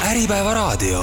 Äripäeva raadio.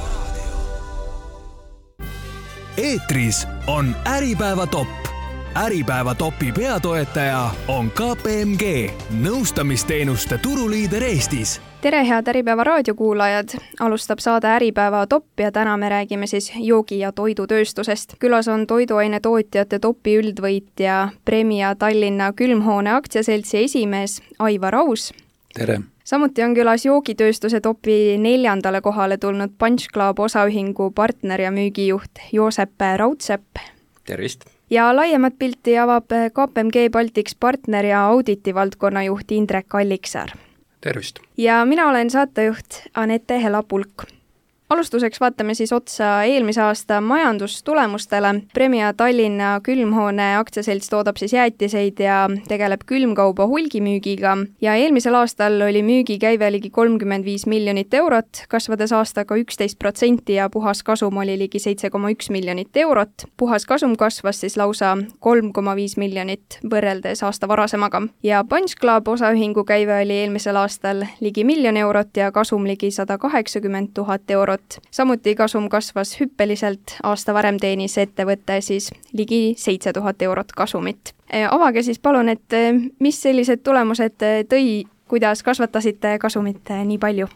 Eetris on Äripäeva top. Äripäeva topi peatoetaja on KPMG, nõustamisteenuste turuliider Eestis. Tere, head Äripäeva raadiokuulajad! Alustab saade Äripäeva top ja täna me räägime siis joogi- ja toidutööstusest. Külas on toiduainetootjate topi üldvõitja Premia Tallinna külmhoone aktsiaseltsi esimees Aivar Aus. Tere! Samuti on külas joogitööstuse topi 4. kohale tulnud Punch Club osaühingu partner ja müügijuht Joosep Raudsepp. Tervist! Ja laiemat pilti avab KPMG Baltics partner ja auditi valdkonnajuht Indrek Alliksaar. Tervist! Ja mina olen saatejuht Anette Helapulk. Alustuseks vaatame siis otsa eelmise aasta majandustulemustele. Premia Tallinna külmhoone aktsiaselts toodab siis jäätiseid ja tegeleb külmkauba hulgimüügiga. Ja eelmisel aastal oli müügikäive ligi 35 miljonit eurot, kasvades aastaga 11% ja puhas kasum oli ligi 7,1 miljonit eurot. Puhas kasum kasvas siis lausa 3,5 miljonit võrreldes aasta varasemaga. Ja Punch Club osaühingu käive oli eelmisel aastal ligi 1 miljon eurot ja kasum ligi 180 000 eurot. Samuti kasum kasvas hüppeliselt, aasta varem teenis ettevõtte siis ligi 7000 eurot kasumit. Avage siis palun, et mis sellised tulemused tõi, kuidas kasvatasite kasumit nii palju?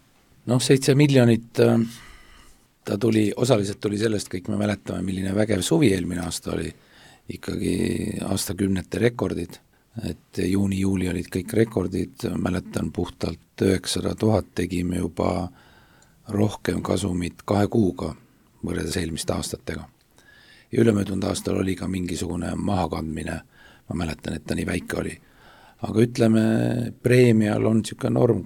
7 miljonit, ta osaliselt tuli sellest, kõik me mäletame, milline vägev suvi eelmine aasta oli, ikkagi aastakümnete rekordid, et juuni-juuli olid kõik rekordid, mäletan puhtalt 900 000 tegime juba rohkem kasumit 2 kuuga võrreldes eelmiste aastatega. Ja ülemöödunud aastal oli ka mingisugune mahakandmine, ma mäletan, et ta nii väike oli. Aga ütleme, preemial on niisugune norm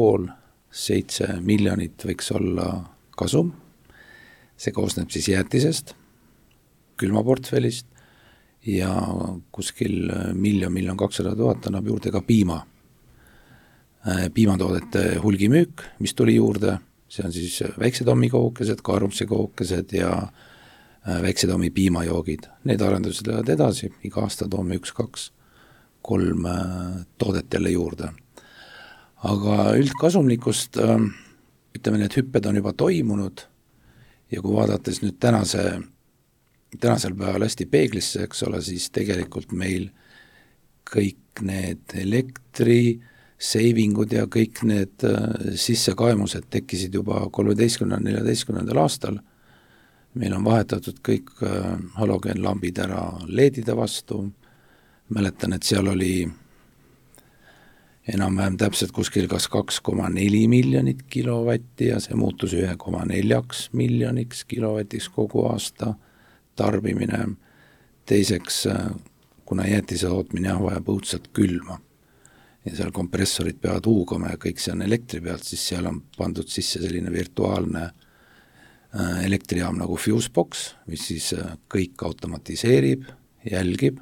6,5–7 miljonit võiks olla kasum. See koosneb siis jäätisest, külmaportfellist ja kuskil 1 200 000 annab juurde ka piima. Piimatoodete hulgimüük, mis tuli juurde, see on siis väiksetommi kookesed, kaarumse kookesed ja väiksetommi piimajoogid. Need arendused lähevad edasi, iga aasta toome 1, 2, 3 toodet jälle juurde. Aga üldkasumlikust, ütleme, need hüpped on juba toimunud ja kui vaadates nüüd tänasel päeval hästi peeglisse, eks ole, siis tegelikult meil kõik need elektri savingud ja kõik need sissekaemused tekkisid juba 13–14 aastal. Meil on vahetatud kõik halogeenlambid ära LED-ide vastu. Mäletan, et seal oli enam-vähem täpselt kuskil kas 2,4 miljonit kilovatti ja see muutus 1,4 miljoniks kilovatiks kogu aasta tarbimine. Teiseks, kuna jäätise tootmine vajab õudselt külma ja seal kompressorid peavad huugama ja kõik see on elektri pealt, siis seal on pandud sisse selline virtuaalne elektrijaam nagu Fusebox, mis siis kõik automatiseerib, jälgib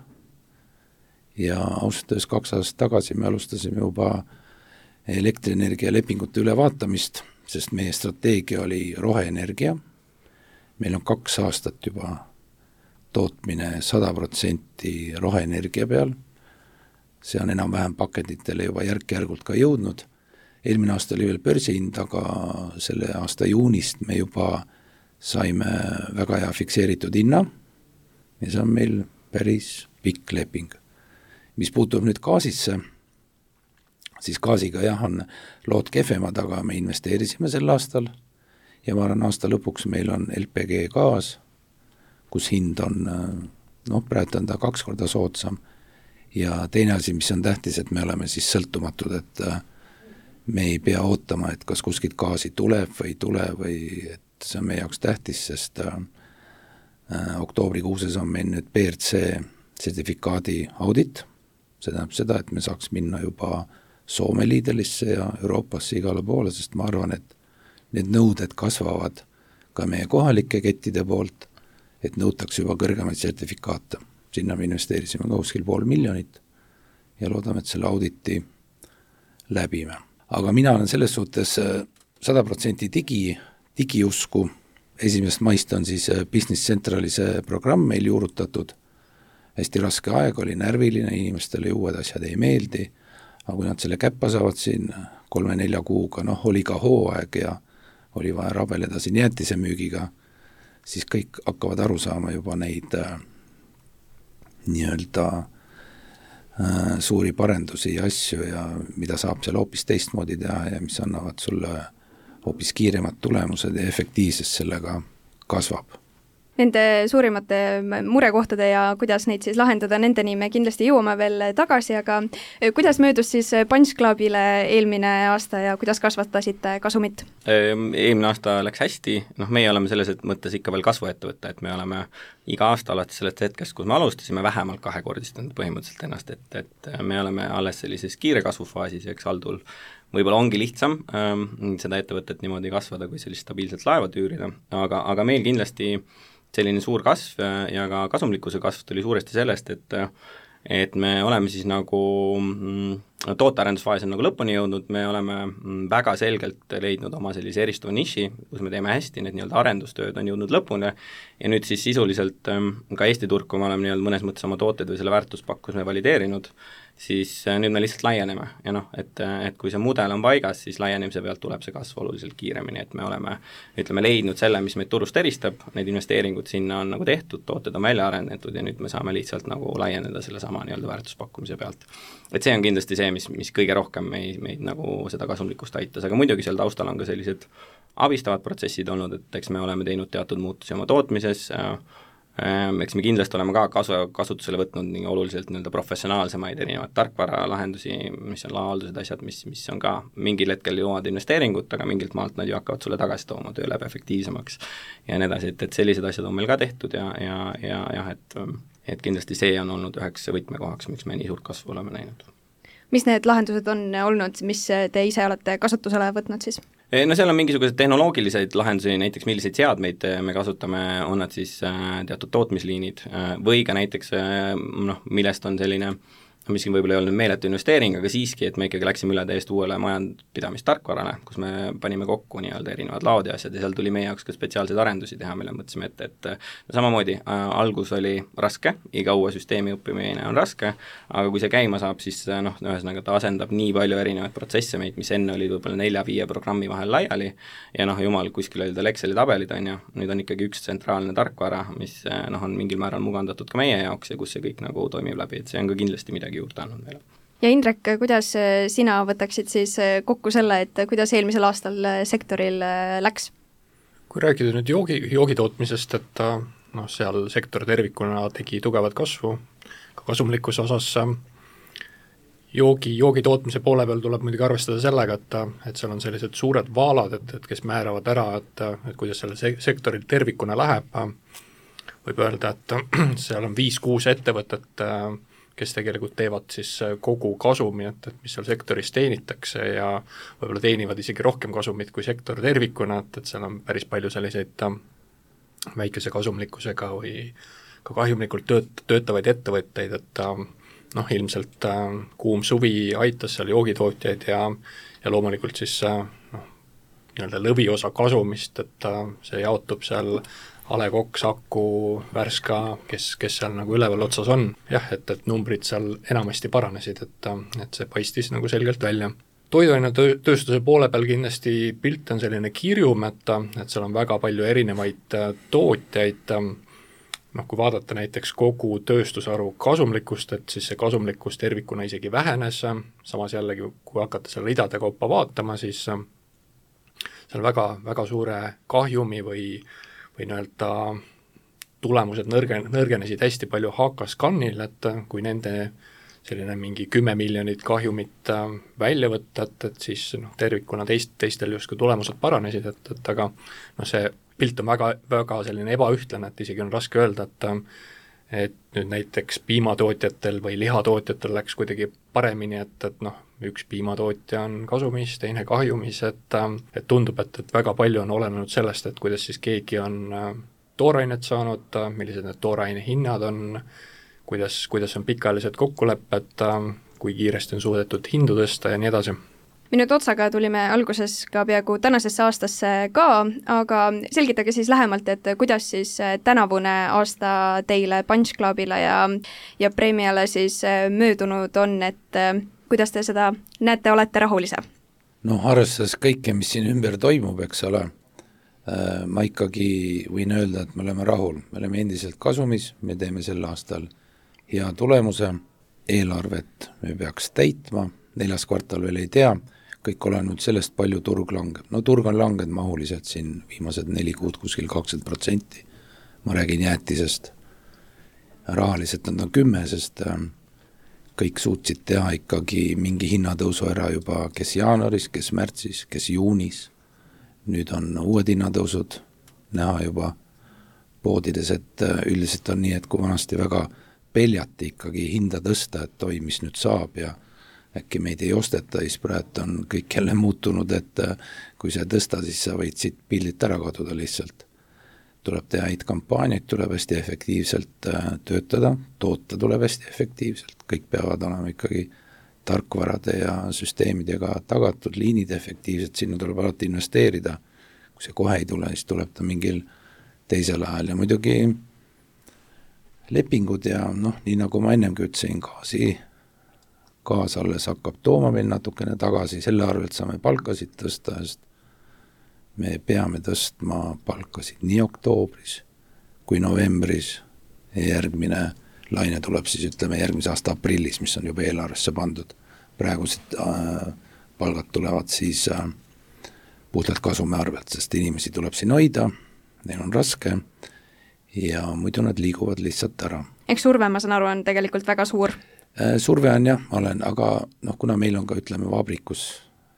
ja ausalt öeldes 2 aastat tagasi me alustasime juba elektrienergia lepingute ülevaatamist, sest meie strateegia oli roheenergia. Meil on 2 aastat juba tootmine 100% roheenergia peal. See on enam-vähem pakenditele juba järk-järgult ka jõudnud. Eelmine aasta oli veel börsihind, aga selle aasta juunist me juba saime väga hea fikseeritud hinna ja see on meil päris pikk leping. Mis puutub nüüd gaasisse, siis gaasiga on lood kehvemad, aga me investeerisime sel aastal ja ma arvan, aasta lõpuks meil on LPG gaas, kus hind on, praegu on ta 2 korda soodsam. Ja teine asi, mis on tähtis, et me oleme siis sõltumatud, et me ei pea ootama, et kas kuskilt gaasi tuleb või ei tule või et see on meie jaoks tähtis, sest oktoobrikuuses on meil nüüd BRC sertifikaadi audit. See tähendab seda, et me saaks minna juba Soome liidelisse ja Euroopasse igale poole, sest ma arvan, et need nõuded kasvavad ka meie kohalike kettide poolt, et nõutakse juba kõrgemaid sertifikaate. Sinna me investeerisime ka kuskil 500 000 ja loodame, et selle auditi läbime. Aga mina olen selles suhtes 100% digiusku. 1. maist on siis Business Centrali see programm meil juurutatud. Hästi raske aeg oli, närviline, inimestele uued asjad ei meeldi, aga kui nad selle käppa saavad siin 3-4 kuuga, oli ka hooaeg ja oli vaja rabeleda siin jäätise müügiga, siis kõik hakkavad aru saama juba neid nii-öelda suuri parendusi ja asju ja mida saab seal hoopis teistmoodi teha ja mis annavad sulle hoopis kiiremad tulemused ja efektiivsus sellega kasvab. Nende suurimate murekohtade ja kuidas neid siis lahendada, nendeni me kindlasti jõuame veel tagasi, aga kuidas möödus siis Punch Clubile eelmine aasta ja kuidas kasvatasite kasumit? Eelmine aasta läks hästi, meie oleme selles mõttes ikka veel kasvuettevõte, et me oleme iga aasta alates sellest hetkest, kus me alustasime, vähemalt kahekordistanud põhimõtteliselt ennast, et me oleme alles sellises kiire kasvufaasis ja eks Aldul võib-olla ongi lihtsam seda ettevõtet niimoodi kasvada, kui sellist stabiilselt laeva üürida, aga meil kindlasti selline suur kasv ja ka kasumlikkuse kasv tuli suuresti sellest, et me oleme siis nagu tootearendusfaas on nagu lõpuni jõudnud, me oleme väga selgelt leidnud oma sellise eristuva niši, kus me teeme hästi, need nii-öelda arendustööd on jõudnud lõpuni ja nüüd siis sisuliselt ka Eesti turg, kui me oleme nii-öelda mõnes mõttes oma tooted või selle väärtuspakkus me valideerinud, siis nüüd me lihtsalt laieneme ja et kui see mudel on paigas, siis laienemise pealt tuleb see kasv oluliselt kiiremini, et me oleme, leidnud selle, mis meid turust eristab, need investeeringud sinna on nagu tehtud, tooted on välja arendatud ja nüüd me saame lihtsalt nagu laieneda selle sama nii-öelda väärtuspakkumise pealt. Et see on kindlasti see, mis kõige rohkem meid nagu seda kasumlikkust aitas, aga muidugi seal taustal on ka sellised abistavad protsessid olnud, et eks me oleme teinud teatud muutusi oma tootmises, eks me kindlasti oleme ka kasutusele võtnud nii oluliselt nii-öelda professionaalsemaid erinevaid tarkvaralahendusi, mis on laahaldused asjad, mis on ka mingil hetkel jõuavad investeeringut, aga mingilt maalt nad ju hakkavad sulle tagasi tooma, töö läheb efektiivsemaks ja nii edasi, et sellised asjad on meil ka tehtud ja et kindlasti see on olnud üheks võtmekohaks, miks me nii suurt kasvu oleme näinud. Mis need lahendused on olnud, mis te ise olete kasutusele võtnud siis? No seal on mingisugused tehnoloogilised lahendusi, näiteks milliseid seadmeid me kasutame, on nad siis teatud tootmisliinid või ka näiteks, millest on selline, mis võib-olla ei olnud meeletu investeering, aga siiski, et me ikkagi läksime üle täiesti uuele majandpidamistarkvarale, kus me panime kokku nii-öelda erinevad laod ja asjad ja seal tuli meie jaoks ka spetsiaalseid arendusi teha, mille mõtlesime ette, et samamoodi algus oli raske, iga uue süsteemi õppimine on raske, aga kui see käima saab, siis ühesõnaga ta asendab nii palju erinevaid protsesse meid, mis enne olid võib-olla 4-5 programmi vahel laiali ja jumal, kuskil olid Exceli tabelid, on ju, nüüd on ikkagi üks tsentraalne tarkvara, mis on mingil määral mugandatud ka meie jaoks ja kus see kõik nagu toimib läbi, et see on ka kindlasti midagi juurde andnud meile. Ja Indrek, kuidas sina võtaksid siis kokku selle, et kuidas eelmisel aastal sektoril läks? Kui rääkida nüüd joogitootmisest, et seal sektor tervikuna tegi tugevat kasvu, ka kasumlikkuse osas joogitootmise poole peal tuleb muidugi arvestada sellega, et seal on sellised suured vaalad, et kes määravad ära, et kuidas selle sektoril tervikuna läheb. Võib öelda, et seal on 5-6 ettevõtet, kes tegelikult teevad siis kogu kasumi, et mis seal sektoris teenitakse ja võib-olla teenivad isegi rohkem kasumit kui sektor tervikuna, et seal on päris palju selliseid väikese kasumlikkusega või ka kahjumlikult töötavaid ettevõtteid, et ilmselt kuum suvi aitas seal joogitootjaid ja loomulikult siis nii-öelda lõviosa kasumist, et see jaotub seal A. Le Coq, Saku, Värska, kes seal nagu üleval otsas on. Jah, et numbrid seal enamasti paranesid, et see paistis nagu selgelt välja. Toiduainetööstuse poole peal kindlasti pilt on selline kirjum, et seal on väga palju erinevaid tootjaid. Kui vaadata näiteks kogu tööstusharu kasumlikkust, et siis see kasumlikkus tervikuna isegi vähenes, samas jällegi, kui hakata selle ridade kaupa vaatama, siis seal väga suure kahjumi või nii-öelda tulemused nõrgenesid hästi palju HKScanil, et kui nende selline mingi 10 miljonit kahjumit välja võtta, et siis tervikuna teistel justkui tulemused paranesid, et aga see pilt on väga selline ebaühtlane, et isegi on raske öelda, et nüüd näiteks piimatootjatel või lihatootjatel läks kuidagi paremini, et üks piimatootja on kasumis, teine kahjumis, et tundub, et väga palju on olenenud sellest, et kuidas siis keegi on toorainet saanud, millised need tooraine hinnad on, kuidas on pikaajalised kokkulepped, kui kiiresti on suudetud hindu tõsta ja nii edasi. Me nüüd otsaga tulime alguses ka peaaegu tänasesse aastasse ka, aga selgitage siis lähemalt, et kuidas siis tänavune aasta teile Punch Clubile ja Premiale siis möödunud on, et kuidas te seda näete, olete rahul ise? Arvestades kõike, mis siin ümber toimub, eks ole, ma ikkagi võin öelda, et me oleme rahul, me oleme endiselt kasumis, me teeme sel aastal hea tulemuse, eelarvet me peaks täitma, 4. kvartal veel ei tea, kõik olenud sellest palju turg langeb. No turg on langenud mahuliselt siin viimased 4 kuud kuskil 20%, ma räägin jäätisest, rahaliselt on 10%, sest kõik suutsid teha ikkagi mingi hinnatõusu ära juba kes jaanuaris, kes märtsis, kes juunis. Nüüd on uued hinnatõusud näha juba poodides, et üldiselt on nii, et kui vanasti väga peljati ikkagi hinda tõsta, et oi, mis nüüd saab ja äkki meid ei osteta, siis praegu on kõik jälle muutunud, et kui sa tõsta, siis sa võid siit pildilt ära kaduda lihtsalt. Tuleb teha häid kampaaniaid, tuleb hästi efektiivselt töötada, toota tuleb hästi efektiivselt, kõik peavad olema ikkagi tarkvarade ja süsteemidega tagatud, liinid efektiivselt, sinna tuleb alati investeerida. Kui see kohe ei tule, siis tuleb ta mingil teisel ajal ja muidugi lepingud ja noh, nii nagu ma ennemgi ütlesin, gaas alles hakkab tooma meil natukene tagasi, selle arvelt saame palkasid tõsta, sest me peame tõstma palkasid nii oktoobris kui novembris ja järgmine laine tuleb siis ütleme järgmise aasta aprillis, mis on juba eelarvesse pandud. Praegused palgad tulevad siis puhtalt kasumi arvelt, sest inimesi tuleb siin hoida, neil on raske ja muidu nad liiguvad lihtsalt ära. Eks surve, ma saan aru, on tegelikult väga suur? Surve on jah, aga kuna meil on ka ütleme vabrikus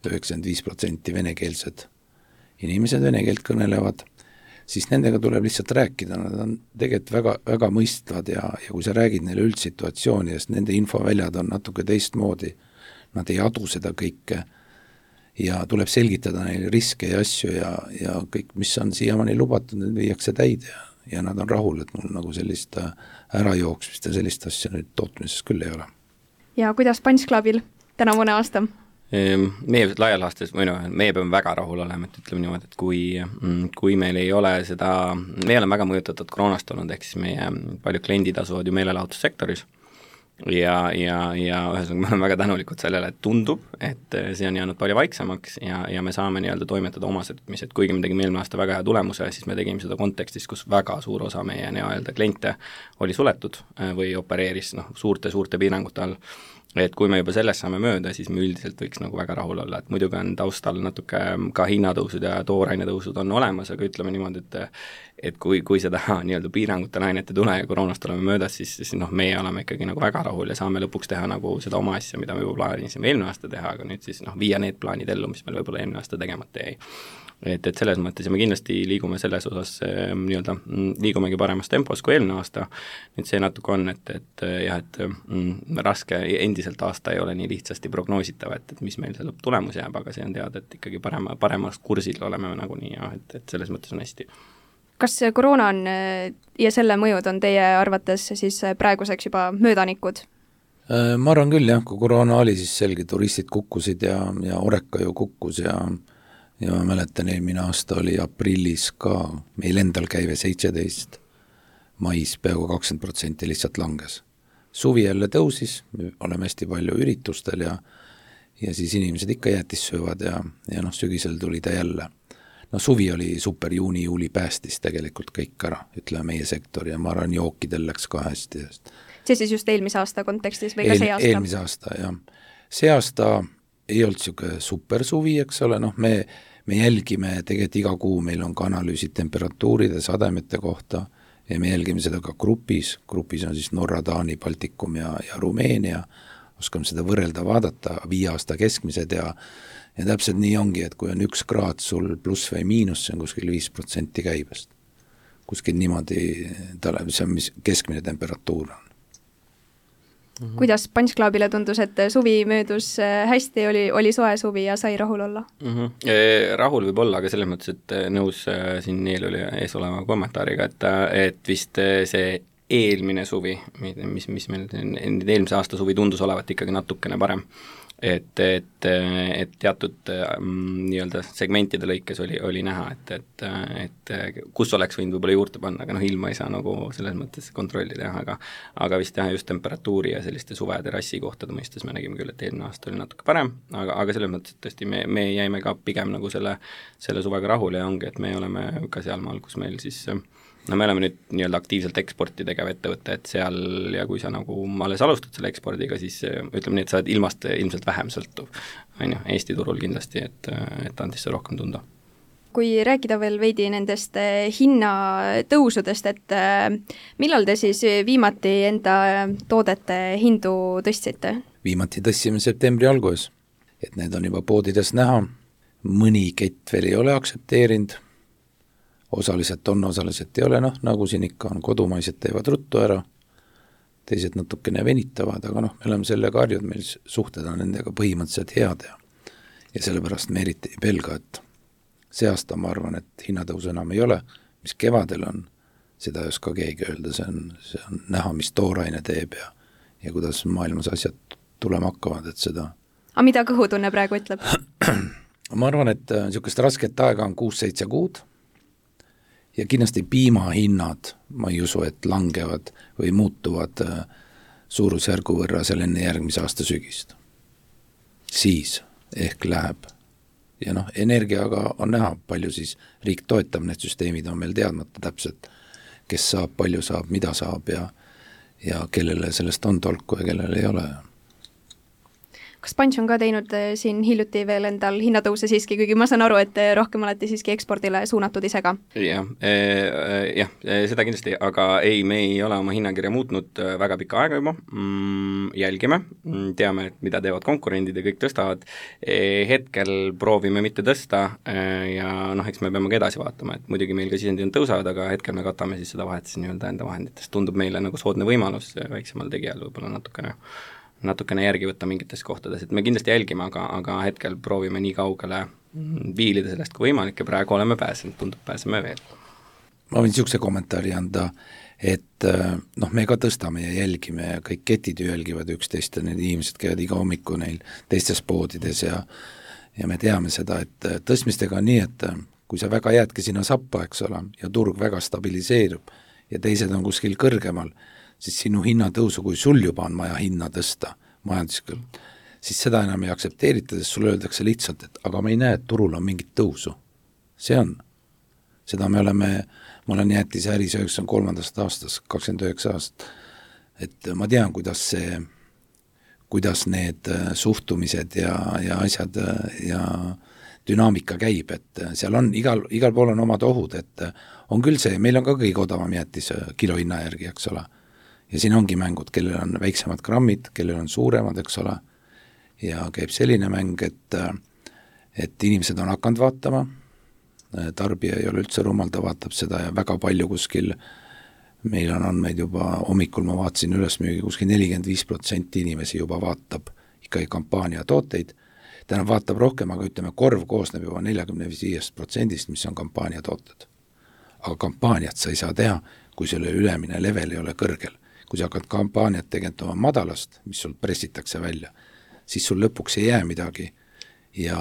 95% venekeelsed inimesed vene keelt kõnelevad, siis nendega tuleb lihtsalt rääkida, nad on tegelikult väga, väga mõistvad ja kui sa räägid neile üldsituatsioonidest, nende infoväljad on natuke teistmoodi, nad ei adu seda kõike ja tuleb selgitada neile riske ja asju ja kõik, mis on siiamaani lubatud, need viiakse täide ja nad on rahul, et mul nagu sellist ärajooksmist ja sellist asja nüüd tootmises küll ei ole. Ja kuidas Punch-Clubil tänavune aasta? Meie laial aastas, meie peame väga rahul olema, et ütleme niimoodi, et kui meil ei ole seda, me oleme väga mõjutatud koroonast olnud, ehk siis meie palju kliendid asuvad ju meelelahutussektoris ja ühesõnaga me oleme väga tänulikud sellele, et tundub, et see on jäänud palju vaiksemaks ja me saame nii-öelda toimetada oma sõtmised, kuigi me tegime eelmine aasta väga hea tulemuse, siis me tegime seda kontekstis, kus väga suur osa meie nii-öelda kliente oli suletud või opereeris suurte piirangute all. Et kui me juba sellest saame mööda, siis me üldiselt võiks nagu väga rahul olla, et muidugi on taustal natuke ka hinnatõusud ja toorainetõusud on olemas, aga ütleme niimoodi, et kui seda nii-öelda piirangute lainet ei tule ja koroonast oleme möödas, siis meie oleme ikkagi nagu väga rahul ja saame lõpuks teha nagu seda oma asja, mida me juba plaanisime eelmine aasta teha, aga nüüd siis viia need plaanid ellu, mis meil võib-olla eelmine aasta tegemata jäi. Et selles mõttes ja me kindlasti liigume selles osas nii-öelda liigumegi paremas tempos kui eelmine aasta, nüüd see natuke on, et raske endiselt aasta ei ole nii lihtsasti prognoositav, et mis meil see lõpptulemus jääb, aga see on teada, et ikkagi paremas kursil oleme nagunii ja et selles mõttes on hästi. Kas koroona on ja selle mõjud on teie arvates siis praeguseks juba möödanikud? Ma arvan küll jah, kui koroona oli, siis selge turistid kukkusid ja Oreka ju kukkus ja ma mäletan, eelmine aasta oli aprillis ka meil endal käive 17, mais peaaegu 20% lihtsalt langes. Suvi jälle tõusis, me oleme hästi palju üritustel ja siis inimesed ikka jäätis söövad ja sügisel tuli ta jälle. Suvi oli super, juuni-juuli päästis tegelikult kõik ära, ütleme meie sektor ja ma arvan, jookidel läks ka hästi. See siis just eelmise aasta kontekstis või ka see aasta? Eelmise aasta, jah. See aasta ei olnud siuke super suvi, eks ole, me jälgime tegelikult iga kuu, meil on ka analüüsid temperatuuride, sademete kohta ja me jälgime seda ka grupis on siis Norra, Taani, Baltikum ja Rumeenia, oskame seda võrrelda, vaadata 5 aasta keskmised ja täpselt nii ongi, et kui on 1 kraad sul pluss või miinus, see on kuskil 5% käibest. Kuskil niimoodi, see on mis keskmine temperatuur on. Kuidas Punch-Clubile tundus, et suvi möödus hästi, oli soe suvi ja sai rahul olla? Rahul võib olla, aga selles mõttes, et nõus siin ees oleva kommentaariga, et vist see eelmine suvi, mis meil eelmise aasta suvi tundus olevat ikkagi natukene parem. et teatud nii-öelda segmentide lõikes oli näha, et kus oleks võinud võib-olla juurde panna, aga ilma ei saa nagu selles mõttes kontrolli teha, aga vist jah, just temperatuuri ja selliste suveterrassi kohtade mõistes me nägime küll, et eelmine aasta oli natuke parem, aga selles mõttes, et tõesti me jäime ka pigem nagu selle suvega rahule ja ongi, et me oleme ka sealmaal, kus meil siis me oleme nüüd nii-öelda aktiivselt eksporti tegev ettevõte, et seal ja kui sa nagu alles alustad selle ekspordiga, siis ütleme nii, et sa oled ilmast ilmselt vähem sõltuv, on ju, Eesti turul kindlasti, et on siis rohkem tunda. Kui rääkida veel veidi nendest hinnatõusudest, et millal te siis viimati enda toodete hindu tõstsite? Viimati tõstsime septembri alguses, et need on juba poodides näha, mõni kett veel ei ole aktsepteerinud, osaliselt on, osaliselt ei ole, nagu siin ikka on, kodumaised teevad ruttu ära, teised natukene venitavad, aga me oleme sellega harjud, meil suhted on nendega põhimõtteliselt head ja sellepärast me eriti ei pelga, et see aasta ma arvan, et hinnatõusu enam ei ole, mis kevadel on, seda ei oska keegi öelda, see on näha, mis tooraine teeb ja kuidas maailmas asjad tulema hakkavad, et seda. Aga mida kõhutunne praegu ütleb? Ma arvan, et niisugust rasket aega on 6-7 kuud, ja kindlasti piimahinnad, ma ei usu, et langevad või muutuvad suurusjärgu võrra seal enne järgmise aasta sügist. Siis ehk läheb. Ja energiaga on näha, palju siis riik toetab, need süsteemid on meil teadmata täpselt, kes saab, palju saab, mida saab ja kellele sellest on tolku ja kellele ei ole. Kas Punch on ka teinud siin hiljuti veel endal hinnatõuse siiski, kuigi ma saan aru, et rohkem olete siiski ekspordile suunatud ise ka? Jah, seda kindlasti, aga ei, me ei ole oma hinnakirja muutnud väga pikka aega juba, jälgime, teame, mida teevad konkurendid ja kõik tõstavad, hetkel proovime mitte tõsta ja eks me peame ka edasi vaatama, et muidugi meil ka sisendid tõusavad, aga hetkel me katame siis seda vahet siis nii-öelda enda vahenditest, tundub meile nagu soodne võimalus väiksemal tegijal võib-olla natukene järgi võtta mingites kohtades, et me kindlasti jälgime, aga hetkel proovime nii kaugele viilida sellest kui võimalik ja praegu oleme pääsenud, tundub pääseme veel. Ma võin niisuguse kommentaari anda, et me ka tõstame ja jälgime ja kõik ketid jälgivad üksteist ja need inimesed käivad iga hommiku neil teistes poodides ja me teame seda, et tõstmistega on nii, et kui sa väga jäädki sinna sappa, eks ole, ja turg väga stabiliseerub ja teised on kuskil kõrgemal, siis sinu hinnatõusu, kui sul juba on vaja hinna tõsta majanduslikult, siis seda enam ei aktsepteerita, sest sulle öeldakse lihtsalt, et aga me ei näe, et turul on mingit tõusu. See on. Seda ma olen jäätis äris 93. aastas, 29 aastat. Et ma tean, kuidas need suhtumised ja asjad ja dünaamika käib, et seal on, igal pool on omad ohud, et on küll see, meil on ka kõige odavam jäätis kilohinna järgi, eks ole. Ja siin ongi mängud, kellel on väiksemad grammid, kellel on suuremad, eks ole, ja käib selline mäng, et inimesed on hakanud vaatama, tarbija ei ole üldse rumal, ta vaatab seda ja väga palju kuskil, meil on andmeid juba, hommikul ma vaatasin ülesmüügi, kuskil 45% inimesi juba vaatab ikkagi kampaania tooteid, täna vaatab rohkem, aga ütleme, korv koosneb juba 45%, mis on kampaania tooted. Aga kampaaniat sa ei saa teha, kui selle ülemine level ei ole kõrgel. Kui sa hakkad kampaaniat tegema madalast, mis sul pressitakse välja, siis sul lõpuks ei jää midagi ja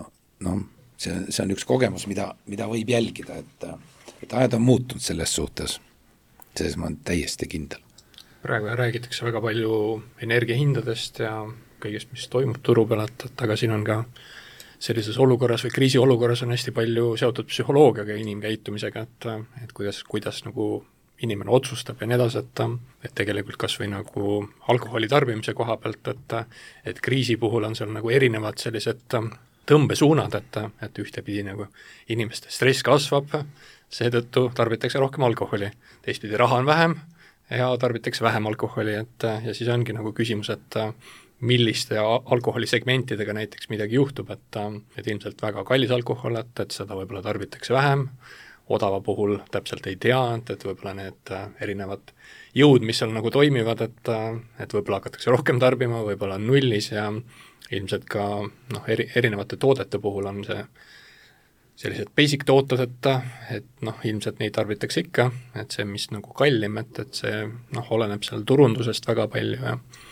see on üks kogemus, mida võib jälgida, et ajad on muutunud selles suhtes, selles ma olen täiesti kindel. Praegu räägitakse väga palju energiahindadest ja kõigest, mis toimub turu peal, aga siin on ka sellises olukorras või kriisiolukorras on hästi palju seotud psühholoogiaga ja inimkäitumisega, et kuidas nagu inimene otsustab ja nii edasi, et tegelikult kas või nagu alkoholi tarbimise koha pealt, et kriisi puhul on seal nagu erinevad sellised tõmbesuunad, et ühtepidi nagu inimeste stress kasvab, seetõttu tarbitakse rohkem alkoholi, teistpidi raha on vähem ja tarbitakse vähem alkoholi, ja siis ongi nagu küsimus, et milliste alkoholisegmentidega näiteks midagi juhtub, et ilmselt väga kallis alkohol, et seda võib-olla tarbitakse vähem, odava puhul täpselt ei tea, et võib-olla need erinevad jõud, mis seal nagu toimivad, et võib-olla hakatakse rohkem tarbima, võib-olla on nullis ja ilmselt ka erinevate toodete puhul on see sellised basic tooted, et ilmselt neid tarbitakse ikka, et see, mis nagu kallim, et see oleneb seal turundusest väga palju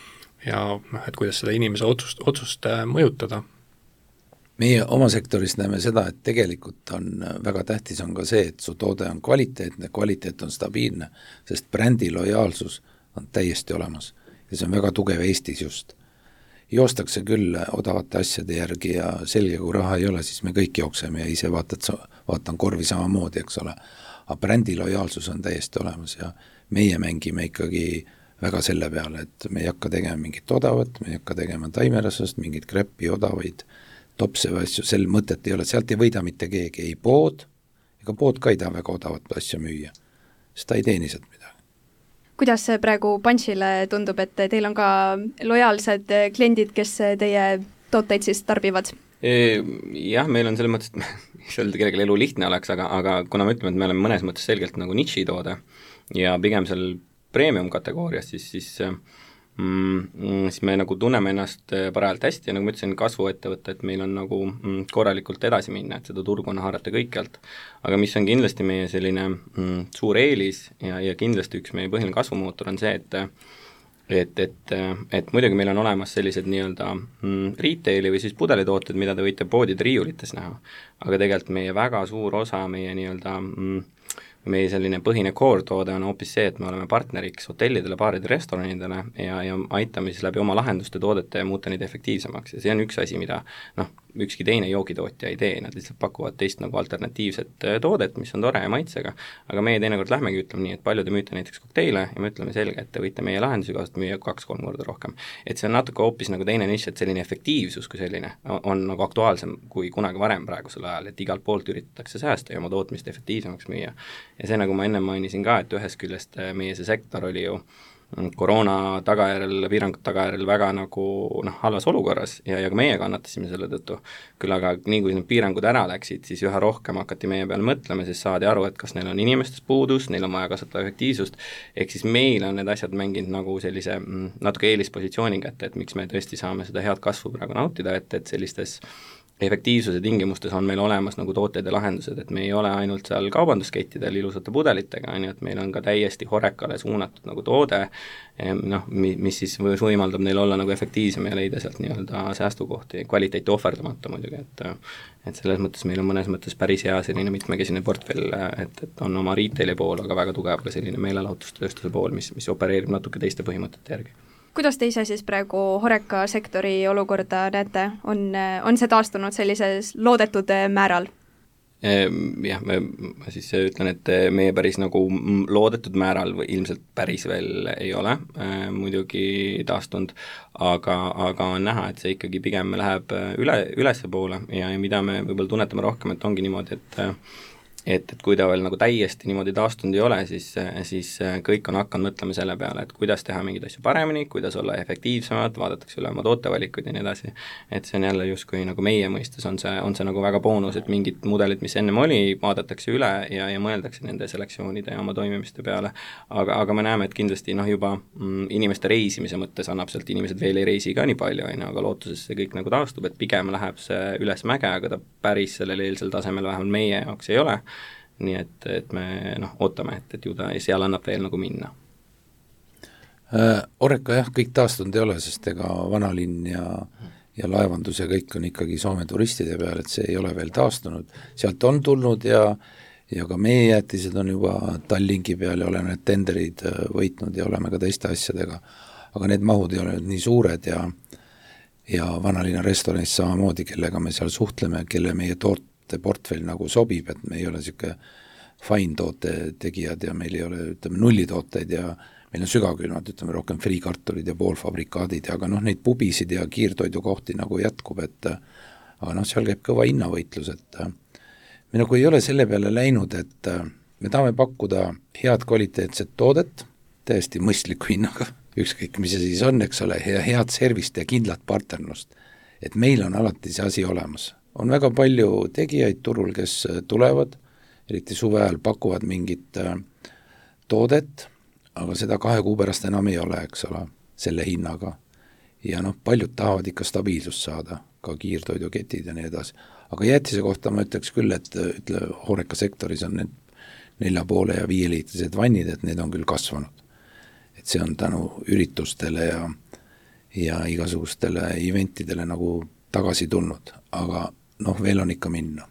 ja et kuidas seda inimese otsust mõjutada. Meie oma sektoris näeme seda, et tegelikult on väga tähtis on ka see, et su toode on kvaliteetne, kvaliteet on stabiilne, sest brändi lojaalsus on täiesti olemas ja see on väga tugev Eestis just. Joostakse küll odavate asjade järgi ja selge, kui raha ei ole, siis me kõik jookseme ja ise vaatan korvi samamoodi, eks ole. Aga brändi lojaalsus on täiesti olemas ja meie mängime ikkagi väga selle peale, et me ei hakka tegema mingit odavat, me ei hakka tegema taimerasvast, mingit kreppi, odavaid, topseva asju, sel mõtet ei ole, sealt ei võida mitte keegi, ei pood, ega pood ka ei taha väga odavat asja müüa, sest ta ei teeni sealt midagi. Kuidas see praegu Punchile tundub, et teil on ka lojaalsed kliendid, kes teie tooteid siis tarbivad? Jah, meil on selles mõttes, et öelda kellelegi elu lihtne oleks, aga kuna me ütleme, et me oleme mõnes mõttes selgelt nagu niši toode ja pigem seal premium kategoorias, siis me nagu tunneme ennast parajalt hästi ja nagu ma ütlesin, kasvuettevõte, et meil on nagu korralikult edasi minna, et seda turgu on haarata kõikjalt. Aga mis on kindlasti meie selline suur eelis ja kindlasti üks meie põhiline kasvumootor on see, et muidugi meil on olemas sellised nii-öelda retaili või siis pudelitooted, mida te võite poodide riiulites näha, aga tegelikult meie väga suur osa meie nii-öelda meie selline põhine core toode on hoopis see, et me oleme partneriks hotellidele, baaridele, restoranidele ja aitame siis läbi oma lahenduste toodete ja muuta neid efektiivsemaks ja see on üks asi, mida ükski teine joogitootja ei tee, nad lihtsalt pakuvad teist nagu alternatiivset toodet, mis on tore ja maitsega, aga meie teinekord lähmegi ütleme nii, et palju te müüte näiteks kokteile ja me ütleme selge, et te võite meie lahendusi kaasat müüa 2-3 korda rohkem. Et see on natuke hoopis nagu teine nišš, et selline efektiivsus kui selline on nagu aktuaalsem kui kunagi varem praegusel ajal, et igalt poolt üritatakse säästa ja oma tootmist efektiivsemaks müüa. Ja see, nagu ma enne mainisin ka, et ühest küljest meie see sektor oli ju koroona tagajärjel, piirangute tagajärjel väga nagu halvas olukorras ja ka meie kannatasime selle tõttu. Küll aga nii kui need piirangud ära läksid, siis üha rohkem hakati meie peale mõtlema, siis saadi aru, et kas neil on inimestest puudus, neil on vaja kasvatada efektiivsust, ehk siis meil on need asjad mänginud nagu sellise natuke eelispositsiooniga, et miks me tõesti saame seda head kasvu praegu nautida, et sellistes efektiivsuse tingimustes on meil olemas nagu tooted ja lahendused, et me ei ole ainult seal kaubanduskettidel ilusate pudelitega, nii et meil on ka täiesti Horecale suunatud nagu toode, mis siis võimaldab neil olla nagu efektiivsem ja leida sealt nii-öelda säästukohti, kvaliteeti ohverdamata muidugi, et selles mõttes meil on mõnes mõttes päris hea selline mitmekesine portfell, et on oma retaili pool, aga väga tugev ka selline meelelahutustööstuse pool, mis opereerib natuke teiste põhimõtete järgi. Kuidas te ise siis praegu Horeca sektori olukorda näete? On see taastunud sellises loodetud määral? Jah, ma siis ütlen, et meie päris nagu loodetud määral ilmselt päris veel ei ole muidugi taastunud, aga on näha, et see ikkagi pigem läheb ülesse poole ja mida me võib-olla tunnetame rohkem, et ongi niimoodi, et kui ta veel nagu täiesti niimoodi taastunud ei ole, siis kõik on hakanud mõtlema selle peale, et kuidas teha mingeid asju paremini, kuidas olla efektiivsemad, vaadatakse üle oma tootevalikuid ja nii edasi. Et see on jälle justkui nagu meie mõistes on see nagu väga boonus, et mingid mudelid, mis ennem oli, vaadatakse üle ja mõeldakse nende selektsioonide ja oma toimimiste peale. Aga me näeme, et kindlasti juba inimeste reisimise mõttes annab sealt inimesed veel ei reisi ka nii palju, aga lootuses see kõik nagu taastub, et pigem läheb see üles mäge, aga ta päris sellel eelsel tasemel vähemalt meie jaoks ei ole. Nii et me ootame, et ju ta seal annab veel nagu minna. Horeca jah, kõik taastunud ei ole, sest ega vanalinn ja laevandus ja kõik on ikkagi Soome turistide peal, et see ei ole veel taastunud. Sealt on tulnud ja ka meie jäätised on juba Tallinki peal ja oleme need tenderid võitnud ja oleme ka teiste asjadega. Aga need mahud ei ole nii suured ja vanalinna restoranis samamoodi, kellega me seal suhtleme, kelle meie portfell nagu sobib, et me ei ole siuke fine toote tegijad ja meil ei ole, ütleme, nullitooteid ja meil on sügavkülmad, ütleme, rohkem friikartulid ja poolfabrikaadid, aga neid pubisid ja kiirtoidukohti nagu jätkub, aga seal käib kõva hinnavõitlus, et me nagu ei ole selle peale läinud, et me tahame pakkuda head kvaliteetset toodet, täiesti mõistliku hinnaga, ükskõik mis see siis on, eks ole, head servist ja kindlat partnerlust, et meil on alati see asi olemas. On väga palju tegijaid turul, kes tulevad, eriti suve ajal pakuvad mingit toodet, aga seda 2 kuu pärast enam ei ole, eks ole, selle hinnaga. Ja paljud tahavad ikka stabiilsust saada, ka kiirtoiduketid ja nii edasi. Aga jäätise kohta ma ütleks küll, et Horeca sektoris on need 4,5 ja 5 liitrised vannid, et need on küll kasvanud. Et see on tänu üritustele ja igasugustele eventidele nagu tagasi tulnud, aga veel on ikka minna.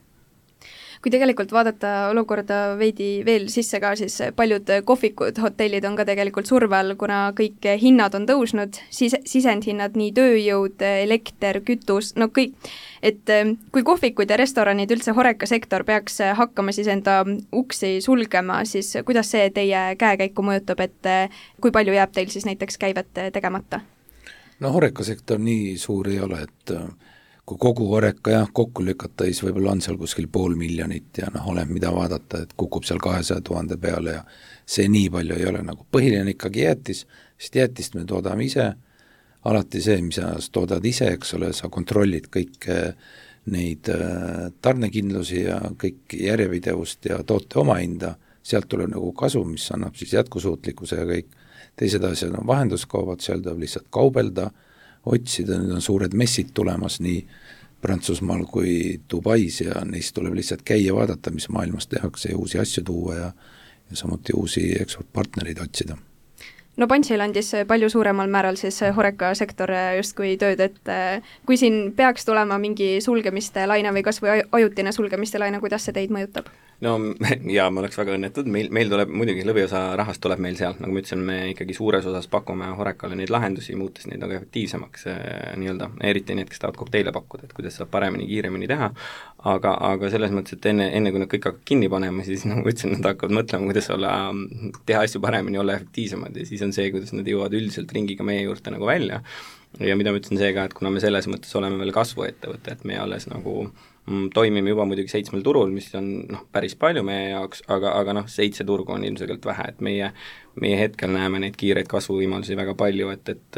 Kui tegelikult vaadata olukorda veidi veel sisse ka, siis paljud kohvikud, hotellid on ka tegelikult surve all, kuna kõik hinnad on tõusnud, sisendhinnad, nii tööjõud, elekter, kütus, kõik. Et kui kohvikud ja restoranid üldse HoReCa sektor peaks hakkama siis enda uksi sulgema, siis kuidas see teie käekäiku mõjutab, et kui palju jääb teil siis näiteks käivet tegemata? HoReCa sektor nii suur ei ole, et kui kogu HoReCa kokku lükata, siis võib-olla on seal kuskil 500 000 ja oleneb mida vaadata, et kukub seal 200 000 peale ja see nii palju ei ole, nagu põhiline ikkagi jäätis, sest jäätist me toodame ise, alati see, mis sa toodad ise, eks ole, sa kontrollid kõike neid tarnekindlusi ja kõik järjepidevust ja toote omahinda, sealt tuleb nagu kasu, mis annab siis jätkusuutlikkuse ja kõik teised asjad on vahenduskaubad, seal tuleb lihtsalt kaubelda, otsida, nüüd on suured messid tulemas nii Prantsusmaal kui Dubais ja neist tuleb lihtsalt käia vaadata, mis maailmas tehakse ja uusi asju tuua ja samuti uusi eksportpartnereid otsida. Pansilandis palju suuremal määral siis HoReCa sektor justkui tööd, et kui siin peaks tulema mingi sulgemiste laine või kas või ajutine sulgemiste laine, kuidas see teid mõjutab? No jaa, me oleks väga õnnetud, meil tuleb muidugi lõviosa rahast tuleb meil seal, nagu ma ütlesin, me ikkagi suures osas pakume HoReCale neid lahendusi, muutes neid nagu efektiivsemaks nii-öelda, eriti need, kes tahavad kokteile pakkuda, et kuidas saab paremini, kiiremini teha, aga selles mõttes, et enne kui nad kõik hakkavad kinni panema, siis nagu ma ütlesin, nad hakkavad mõtlema, kuidas teha asju paremini, olla efektiivsemad ja siis on see, kuidas nad jõuavad üldiselt ringiga meie juurde nagu välja ja mida ma ütlesin seega, et kuna me selles mõttes oleme veel kasvuettevõte, et me alles nagu toimime juba muidugi 7 turul, mis on päris palju meie jaoks, aga 7 turgu on ilmselgelt vähe, et meie hetkel näeme neid kiireid kasvuvõimalusi väga palju, et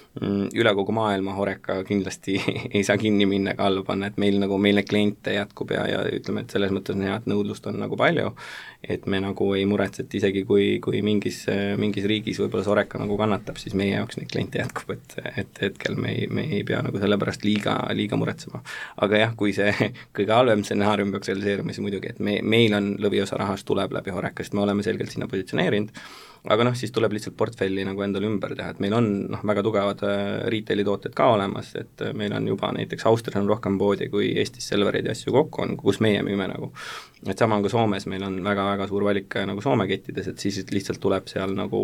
üle kogu maailma HoReCa kindlasti ei saa kinni minna ega alla panna, et meil neid kliente jätkub ja ütleme, et selles mõttes on hea, et nõudlust on nagu palju, et me nagu ei muretse, et isegi kui mingis riigis võib-olla see HoReCa nagu kannatab, siis meie jaoks neid kliente jätkub, et hetkel me ei pea nagu selle pärast liiga muretsema. Aga jah, kui see kõige halvem stsenaarium peaks realiseeruma, siis muidugi, et meil on lõviosa rahast tuleb läbi HoReCa, sest me oleme selgelt sinna positsioneerinud, aga siis tuleb lihtsalt portfelli nagu endale ümber teha, et meil on väga tugevad retaili tooted ka olemas, et meil on juba näiteks Austrias on rohkem poodi kui Eestis Selvereid ja asju kokku on, kus meie müüme nagu. Et sama on ka Soomes, meil on väga suur valik nagu Soome kettides, et siis lihtsalt tuleb seal nagu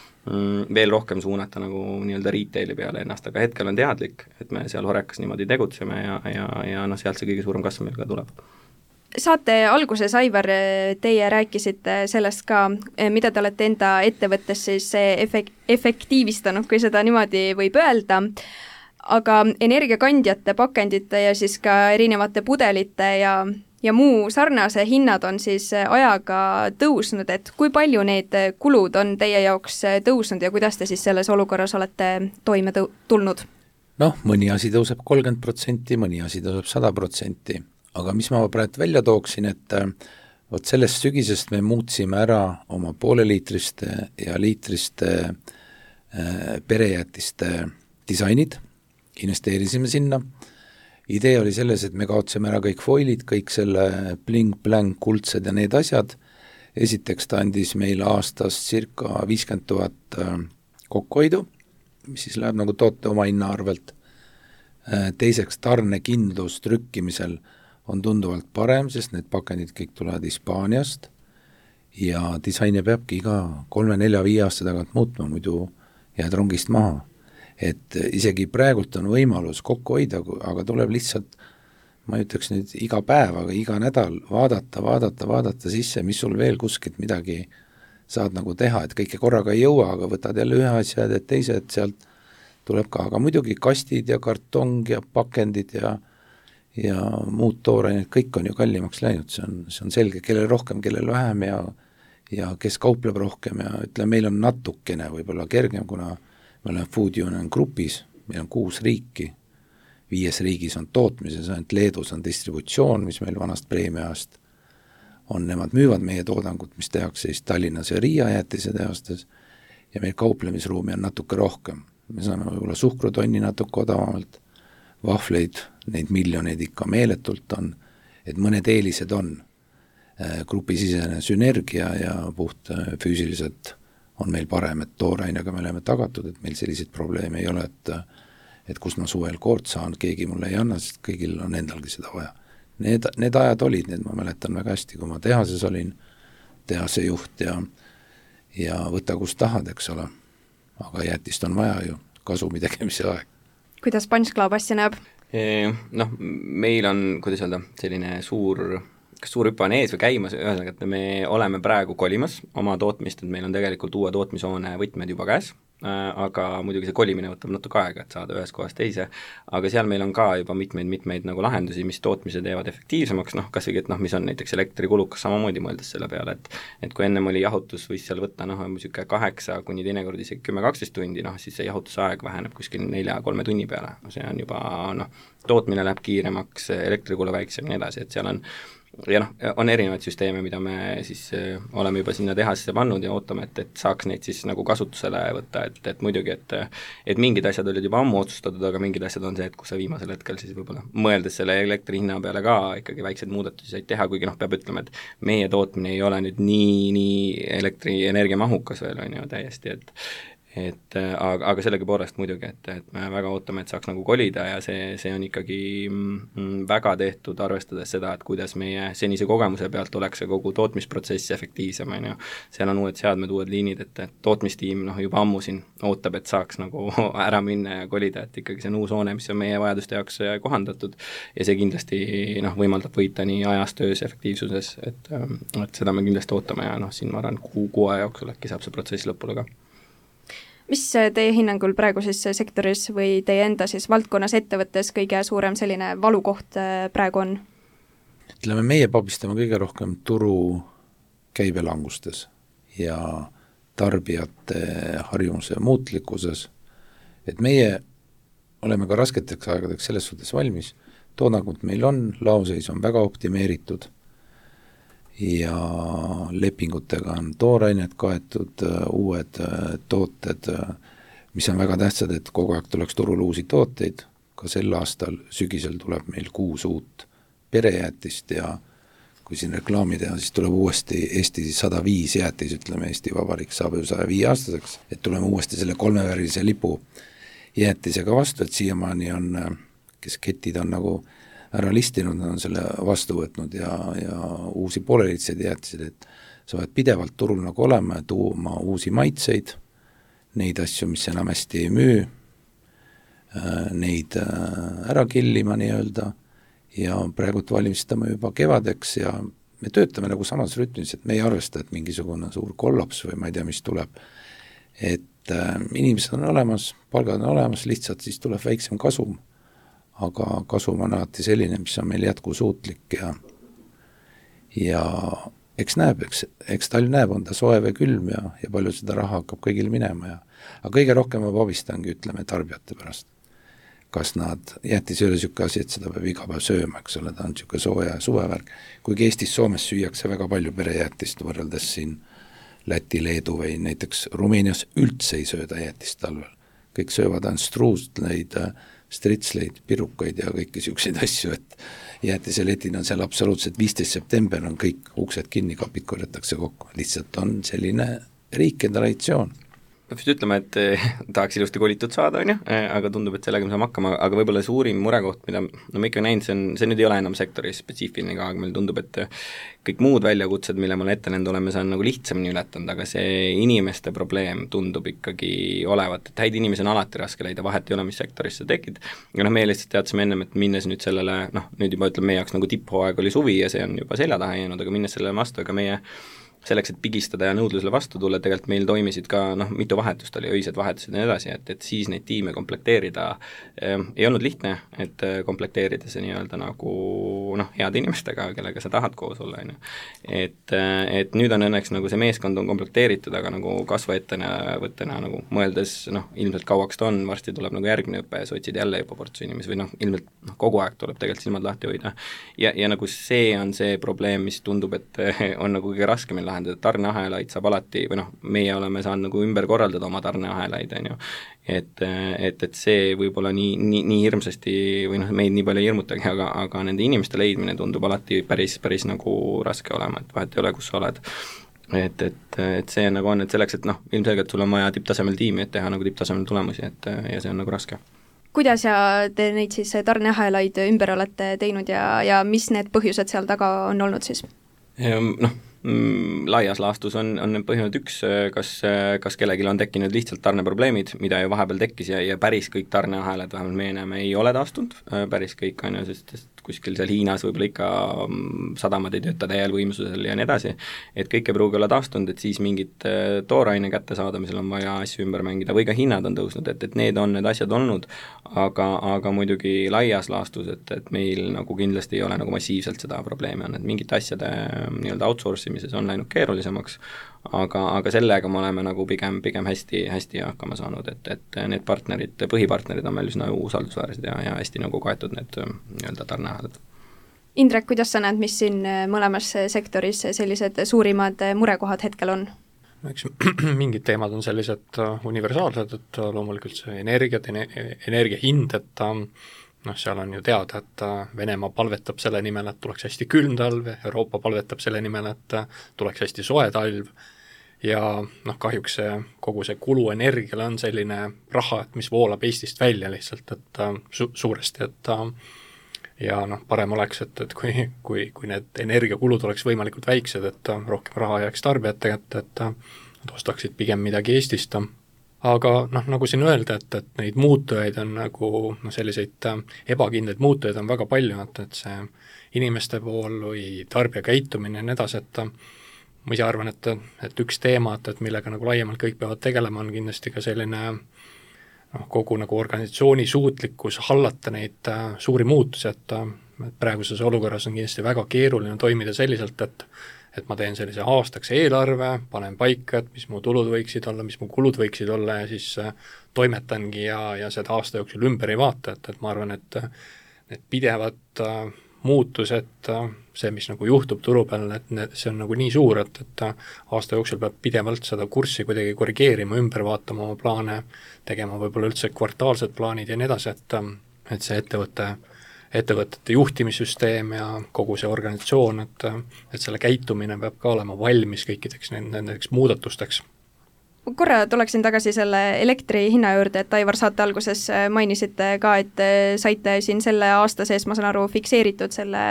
veel rohkem suunata nagu nii-öelda retaili peale ennast, aga hetkel on teadlik, et me seal HoReCas niimoodi tegutseme ja sealt see kõige suurem kasv meil ka tuleb. Saate alguses, Aivar, teie rääkisite sellest ka, mida te olete enda ettevõttes siis efektiivistanud, kui seda niimoodi võib öelda, aga energiakandjate, pakendite ja siis ka erinevate pudelite ja muu sarnase hinnad on siis ajaga tõusnud, et kui palju need kulud on teie jaoks tõusnud ja kuidas te siis selles olukorras olete toime tulnud? Mõni asi tõuseb 30%, mõni asi tõuseb 100%. Aga mis ma praegu välja tooksin, et vot sellest sügisest me muutsime ära oma pooleliitriste ja liitriste perejätiste disainid, investeerisime sinna. Idee oli selles, et me kaotsime ära kõik foilid, kõik selle bling-blang, kuldsed ja need asjad. Esiteks ta andis meile aastas circa 50 000 kokkuhoidu, mis siis läheb nagu toote oma hinna arvelt. Teiseks tarnekindlus trükkimisel on tunduvalt parem, sest need pakendid kõik tulevad Hispaaniast ja disaine peabki iga 3, 4, 5 aasta tagant muutma, muidu jääd rongist maha. Et isegi praegult on võimalus kokku hoida, aga tuleb lihtsalt, ma ei ütleks nüüd iga päev, aga iga nädal vaadata sisse, mis sul veel kuskilt midagi saad nagu teha, et kõike korraga ei jõua, aga võtad jälle ühe asja ja teised, sealt tuleb ka, aga muidugi kastid ja kartong ja pakendid ja muud toorained, kõik on ju kallimaks läinud, see on selge, kellel rohkem, kellel vähem ja kes kaupleb rohkem ja ütleme, meil on natukene võib-olla kergem, kuna me oleme Food Union grupis, meil on 6 riiki, 5 riigis on tootmises, ainult Leedus on distributsioon, mis meil vanast preemiaast on, nemad müüvad meie toodangut, mis tehakse siis Tallinnas ja Riia jäätise tehastes ja meil kauplemisruumi on natuke rohkem, me saame võib-olla suhkrutonni natuke odavamalt, vahvleid, neid miljoneid ikka meeletult on, et mõned eelised on, grupisisene sünergia ja puht füüsiliselt on meil parem, et toorainega me oleme tagatud, et meil selliseid probleeme ei ole, et kus ma suvel koort saan, keegi mulle ei anna, sest kõigil on endalgi seda vaja. Need ajad olid, need ma mäletan väga hästi, kui ma tehases olin, tehase juht ja võta kus tahad, eks ole. Aga jäätist on vaja ju, kasumi tegemise aeg. Kuidas Punch Club asja näeb? Noh, meil on, kuidas öelda, selline kas suur hüpe on ees või käimas, ühesõnaga, et me oleme praegu kolimas oma tootmist, et meil on tegelikult uue tootmishoone võtmed juba käes, aga muidugi see kolimine võtab natuke aega, et saada ühest kohast teise, aga seal meil on ka juba mitmeid nagu lahendusi, mis tootmise teevad efektiivsemaks, noh, kas või, et noh, mis on näiteks elektrikulukas samamoodi mõeldes selle peale, et kui ennem oli jahutus, võis seal võtta niisugune 8 kuni teinekord isegi 10-12 tundi, noh, siis see jahutusaeg väheneb kuskil 4-3 tunni peale, see on juba, noh, tootmine läheb kiiremaks, elektrikulu väiksem ja nii edasi, et seal on ja noh, on erinevaid süsteeme, mida me siis oleme juba sinna tehasesse pannud ja ootame, et saaks neid siis nagu kasutusele võtta, et muidugi, et mingid asjad olid juba ammu otsustatud, aga mingid asjad on see, et kus sa viimasel hetkel siis võib-olla mõeldes selle elektri hinna peale ka ikkagi väikseid muudatusi said teha, kuigi noh, peab ütlema, et meie tootmine ei ole nüüd nii elektrienergia mahukas veel, on ju täiesti, aga sellegipoolest muidugi, et me väga ootame, et saaks nagu kolida ja see on ikkagi väga tehtud, arvestades seda, et kuidas meie senise kogemuse pealt oleks see kogu tootmisprotsess efektiivsem, on ju. Seal on uued seadmed, uued liinid, et tootmistiim noh, juba ammu siin ootab, et saaks nagu ära minna ja kolida, et ikkagi see on uus hoone, mis on meie vajaduste jaoks kohandatud ja see kindlasti noh, võimaldab võita nii ajas, töös, efektiivsuses, et seda me kindlasti ootame ja noh, siin ma arvan, kuu aja jooksul äkki saab see protsess lõpule ka. Mis teie hinnangul praegu siis sektoris või teie enda siis valdkonnas ettevõttes kõige suurem selline valukoht praegu on? Ütleme, meie pabistame kõige rohkem turu käibelangustes ja tarbijate harjumuse muutlikkuses, et meie oleme ka rasketeks aegadeks selles suhtes valmis, toodangut meil on, laoseis on väga optimeeritud ja lepingutega on toorainet kaetud, uued tooted, mis on väga tähtsad, et kogu aeg tuleks turul uusi tooteid, ka sel aastal sügisel tuleb meil 6 uut perejäätist ja kui siin reklaami teha, siis tuleb uuesti Eesti 105 jäätis, ütleme Eesti Vabariik saab ju 105 aastaseks, et tuleme uuesti selle 3-värvilise lipu jäätisega vastu, et siiamaani on, kes ketid on nagu ära listinud, on selle vastu võtnud ja uusi pooleliitseid jäätised, et sa oled pidevalt turul nagu olema ja tuuma uusi maitseid, neid asju, mis enam hästi ei müü, neid ära killima nii-öelda ja praegult valmistame juba kevadeks ja me töötame nagu samas rütmis, et me ei arvesta, et mingisugune suur kollaps või ma ei tea, mis tuleb, et inimesed on olemas, palgad on olemas, lihtsalt siis tuleb väiksem kasum, aga kasum on alati selline, mis on meil jätkusuutlik ja eks näeb, eks talv näeb, on ta soe või külm ja palju seda raha hakkab kõigil minema aga kõige rohkem ma vabistangi, ütleme, tarbijate pärast. Kas nad jättis üle niisugune asi, et seda peab iga päev sööma, eks ole, ta on niisugune sooja suvevärk, kuigi Eestis, Soomes süüakse väga palju perejätist võrreldes siin Läti, Leedu või näiteks Rumeenias üldse ei sööda jätist talvel. Kõik söövad ainult struustleid, stritsleid, pirukaid ja kõiki niisuguseid asju, et jäätiseletin on seal absoluutselt 15. september on kõik uksed kinni, kapid korjatakse kokku, lihtsalt on selline riik ja traditsioon. Peab vist ütlema, et tahaks ilusti kolitud saada, on ju, aga tundub, et sellega me saame hakkama, aga võib-olla suurim murekoht, mida ma ikka näinud, see nüüd ei ole enam sektori spetsiifiline ka, aga meil tundub, et kõik muud väljakutsed, mille ma ette nende oleme saanud nagu lihtsamini ületanud, aga see inimeste probleem tundub ikkagi olevat, et häid inimesi on alati raske leida, vahet ei ole, mis sektoris sa tekid. Ja me lihtsalt teadsime ennem, et minnes nüüd sellele, nüüd juba ütleme meie jaoks nagu tipphooaeg oli suvi ja see on juba selja taha jäänud, aga minnes sellele vastu, ega meie selleks, et pigistada ja nõudlusele vastu tulla, tegelikult meil toimisid ka mitu vahetust oli, öised vahetused ja nii edasi, et siis neid tiime komplekteerida ei olnud lihtne, et komplekteerida see nii-öelda nagu heade inimestega, kellega sa tahad koos olla, on ju. Et nüüd on õnneks nagu see meeskond on komplekteeritud, aga nagu kasvaettena nagu mõeldes, ilmselt kauaks ta on, varsti tuleb nagu järgmine õpe ja sa otsid jälle juba portsu inimesi või ilmselt kogu aeg tuleb tegelikult silmad lahti hoida. Ja nagu see on see probleem, mis tundub, et on nagu kõige raskem lahendada, tarneahelaid saab alati, või meie oleme saanud nagu ümber korraldada oma tarneahelaid, on ju, et see võib-olla nii hirmsasti, või meid nii palju ei hirmutagi, aga nende inimeste leidmine tundub alati päris nagu raske olema, et vahet ei ole, kus sa oled. et see nagu on, et selleks, et noh, ilmselgelt sul on vaja tipptasemel tiimi, et teha nagu tipptasemel tulemusi, et ja see on nagu raske. Kuidas ja te neid siis tarneahelaid ümber olete teinud ja mis need põhjused seal taga on olnud siis? Noh, laias laastus on põhimõtteliselt üks, kas kellelgi on tekkinud lihtsalt tarneprobleemid, mida ju vahepeal tekkis ja päris kõik tarneahelad, vähemalt meie näeme, ei ole taastunud, päris kõik on ju, sest kuskil seal Hiinas võib-olla ikka sadamad ei tööta täiel võimsusel ja nii edasi, et kõik ei pruugi olla taastunud, et siis mingit tooraine kätte saadamisel on vaja asju ümber mängida või ka hinnad on tõusnud, et need on need asjad olnud, aga muidugi laias laastus, et meil nagu kindlasti ei ole nagu massiivselt seda probleemi on, et mingite asjade nii-öelda outsourcimises on läinud keerulisemaks, aga sellega me oleme nagu pigem hästi hakkama saanud, et need partnerid, põhipartnerid on meil üsna usaldusväärsed ja hästi nagu kaetud need nii-öelda tarneahelad. Indrek, kuidas sa näed, mis siin mõlemas sektoris sellised suurimad murekohad hetkel on? Eks mingid teemad on sellised universaalsed, et loomulikult see energia hind, et noh, seal on ju teada, et Venemaa palvetab selle nimel, et tuleks hästi külm talv, Euroopa palvetab selle nimel, et tuleks hästi soe talv ja noh, kahjuks kogu see kulu energiale on selline raha, et mis voolab Eestist välja lihtsalt, et suuresti, et ja noh, parem oleks, et kui need energiakulud oleks võimalikult väiksed, et rohkem raha jääks tarbijate kätte, et nad ostaksid pigem midagi Eestist. Aga noh, nagu siin öelda, et neid muutujaid on nagu selliseid ebakindlaid muutujaid on väga palju, et see inimeste pool või tarbija käitumine ja nii edasi, et ma ise arvan, et üks teema, et millega nagu laiemalt kõik peavad tegelema, on kindlasti ka selline kogu nagu organisatsiooni suutlikkus hallata neid suuri muutusi, et praeguses olukorras on kindlasti väga keeruline toimida selliselt, et ma teen sellise aastaks eelarve, panen paika, et mis mu tulud võiksid olla, mis mu kulud võiksid olla ja siis toimetangi ja seda aasta jooksul ümber ei vaata, et ma arvan, et need pidevad muutused, see, mis nagu juhtub turu peal, et see on nagu nii suur, et aasta jooksul peab pidevalt seda kurssi kuidagi korrigeerima, ümber vaatama oma plaane, tegema võib-olla üldse kvartaalsed plaanid ja nii edasi, et see ettevõtete juhtimissüsteem ja kogu see organisatsioon, et selle käitumine peab ka olema valmis kõikideks nendeks muudatusteks. Korra tuleksin tagasi selle elektri hinna juurde, et Aivar, saate alguses mainisite ka, et saite siin selle aasta sees, ma saan aru, fikseeritud selle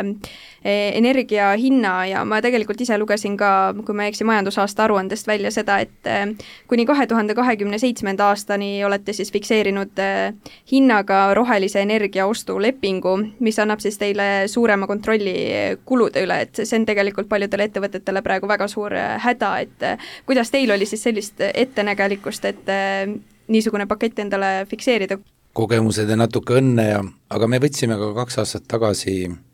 energia hinna ja ma tegelikult ise lugesin ka, kui ma ei eksi, majandusaasta aruandest välja seda, et kuni 2027. aastani olete siis fikseerinud hinnaga rohelise energia ostulepingu, mis annab siis teile suurema kontrolli kulude üle, et see on tegelikult paljudele ettevõtetele praegu väga suur häda, et kuidas teil oli siis sellist ettenägelikkust, et niisugune pakett endale fikseerida? Kogemused ja natuke õnne aga me võtsime ka 2 aastat tagasi,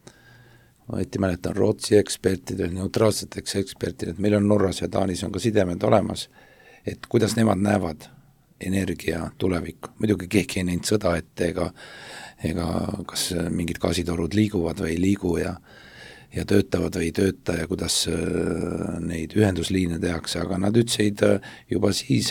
ma mäletan Rootsi ekspertidel, neutraalseteks ekspertidel, et meil on Norras ja Taanis on ka sidemed olemas, et kuidas nemad näevad energia tulevikku. Muidugi keegi ei näinud sõda ette ega kas mingid gaasitorud liiguvad või ei liigu ja töötavad või ei tööta ja kuidas neid ühendusliine tehakse, aga nad ütlesid juba siis,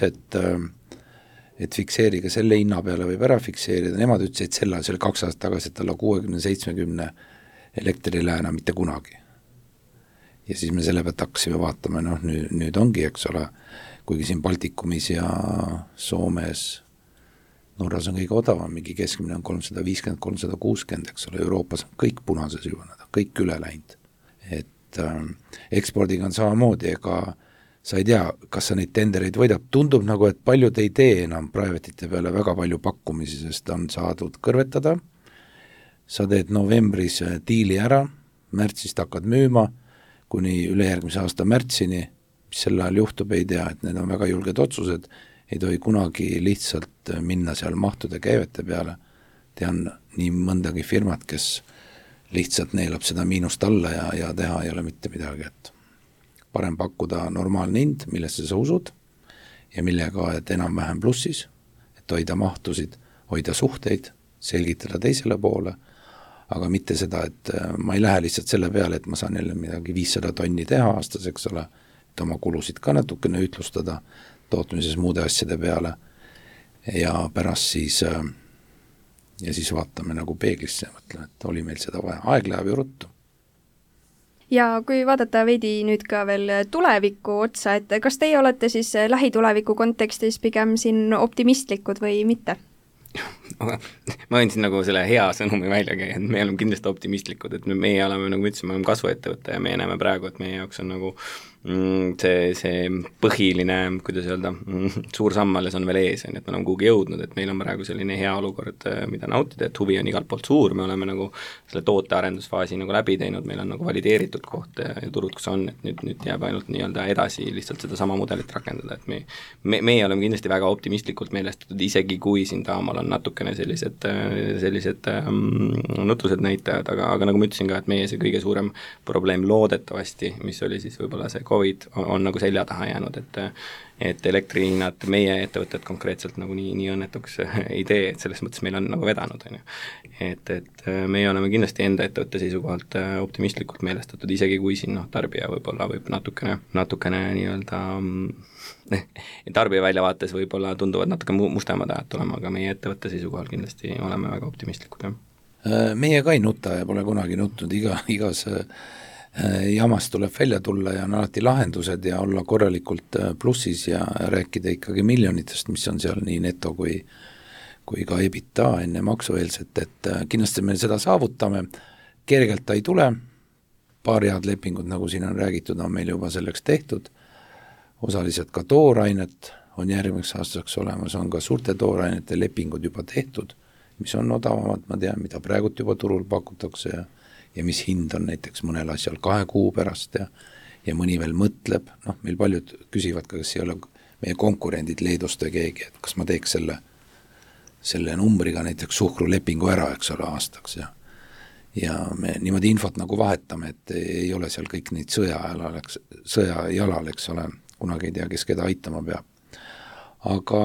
et fikseeriga selle hinna peale võib ära fikseerida, nemad ütlesid selle 2 aastat tagasi, et alla 60-70 elektrile enam mitte kunagi. Ja siis me selle pealt hakkasime vaatama, nüüd ongi, eks ole, kuigi siin Baltikumis ja Soomes, Norras on kõige odavam, mingi keskmine on 350-360, eks ole, Euroopas on kõik punases juba, kõik üle läinud. Et ekspordiga on samamoodi, ega sa ei tea, kas sa neid tendereid võidab, tundub nagu, et paljud ei tee enam private'ite peale väga palju pakkumisi, sest on saadud kõrvetada, sa teed novembris diili ära, märtsist hakkad müüma, kuni ülejärgmise aasta märtsini, mis sel ajal juhtub, ei tea, et need on väga julged otsused, ei tohi kunagi lihtsalt minna seal mahtude käivete peale. Tean nii mõndagi firmat, kes lihtsalt neelab seda miinust alla ja teha ei ole mitte midagi, et parem pakkuda normaalne hind, millesse sa usud ja millega et enam-vähem plussis, et hoida mahtusid, hoida suhteid, selgitada teisele poole, aga mitte seda, et ma ei lähe lihtsalt selle peale, et ma saan jälle midagi 500 tonni teha aastas, eks ole, et oma kulusid ka natukene ütlustada, tootmises muude asjade peale ja pärast siis vaatame nagu peeglisse ja mõtleme, et oli meil seda vaja. Aeg läheb ju ruttu. ja kui vaadata veidi nüüd ka veel tuleviku otsa, et kas teie olete siis lähituleviku kontekstis pigem siin optimistlikud või mitte? Ma võin siin nagu selle hea sõnumi välja käia, et me oleme kindlasti optimistlikud, et meie oleme, nagu ma ütlesin, me oleme kasvuettevõte ja me näeme praegu, et meie jaoks on nagu see põhiline, kuidas öelda, suur samm alles on veel ees, et me oleme kuhugi jõudnud, et meil on praegu selline hea olukord, mida nautida, et huvi on igalt poolt suur, me oleme nagu selle tootearendusfaasi nagu läbi teinud, meil on nagu valideeritud koht ja turud, kus on, et nüüd jääb ainult nii-öelda edasi lihtsalt seda sama mudelit rakendada, et meie oleme kindlasti väga optimistlikult meelestatud, isegi kui siin taamal on natukene sellised nutused näitajad, aga nagu ma ütlesin ka, et meie see kõige suurem probleem loodetavasti, mis oli siis võib-olla see Covid, on nagu selja taha jäänud, et elektrihinnad meie ettevõtted konkreetselt nagu nii õnnetuks ei tee, et selles mõttes meil on nagu vedanud, on ju. Et meie oleme kindlasti enda ettevõtte seisukohalt optimistlikult meelestatud, isegi kui siin tarbija võib-olla võib natukene nii-öelda tarbija väljavaates võib-olla tunduvad natuke mustemad ajad tulema, aga meie ettevõtte seisukohal kindlasti oleme väga optimistlikud, jah. Meie ka ei nuta ja pole kunagi nutnud, igas jamast tuleb välja tulla ja on alati lahendused ja olla korralikult plussis ja rääkida ikkagi miljonitest, mis on seal nii neto kui ka EBITDA enne maksueelset, et kindlasti me seda saavutame, kergelt ta ei tule, paar head lepingut, nagu siin on räägitud, on meil juba selleks tehtud, osaliselt ka toorainet on järgmiseks aastaks olemas, on ka suurte toorainete lepingud juba tehtud, mis on odavamad, ma tean, mida praegult juba turul pakutakse ja mis hind on näiteks mõnel asjal 2 kuu pärast ja mõni veel mõtleb, meil paljud küsivad ka, kas ei ole meie konkurendid Leedust või keegi, et kas ma teeks selle numbriga näiteks suhkrulepingu ära, eks ole, aastaks ja me niimoodi infot nagu vahetame, et ei ole seal kõik neid sõja jalal, eks ole, kunagi ei tea, kes keda aitama peab. Aga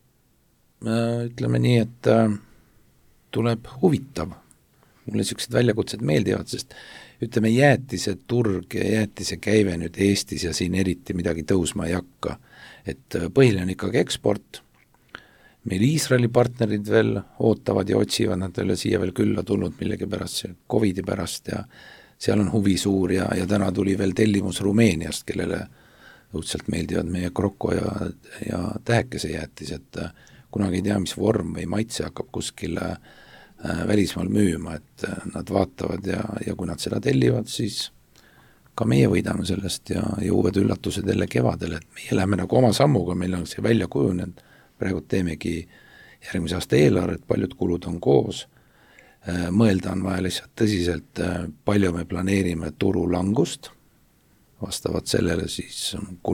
ütleme nii, et tuleb huvitav. Mulle niisugused väljakutsed meeldivad, sest ütleme jäätise turg ja jäätise käive nüüd Eestis ja siin eriti midagi tõusma ei hakka. Et põhiline on ikkagi eksport. Meil Iisraeli partnerid veel ootavad ja otsivad, nad ei ole siia veel külla tulnud millegi pärast, Covidi pärast ja seal on huvi suur ja täna tuli veel tellimus Rumeeniast, kellele õudselt meeldivad meie kroko ja tähekese jäätis, et kunagi ei tea, mis vorm või maitse hakkab kuskile välismaal müüma, et nad vaatavad ja kui nad seda tellivad, siis ka meie võidame sellest ja uued üllatused jälle kevadel, et meie läheme nagu oma sammuga, meil on see välja kujunenud, praegu teemegi järgmise aasta eelarvet, paljud kulud on koos, mõelda on vaja lihtsalt tõsiselt, palju me planeerime turulangust, vastavalt sellele siis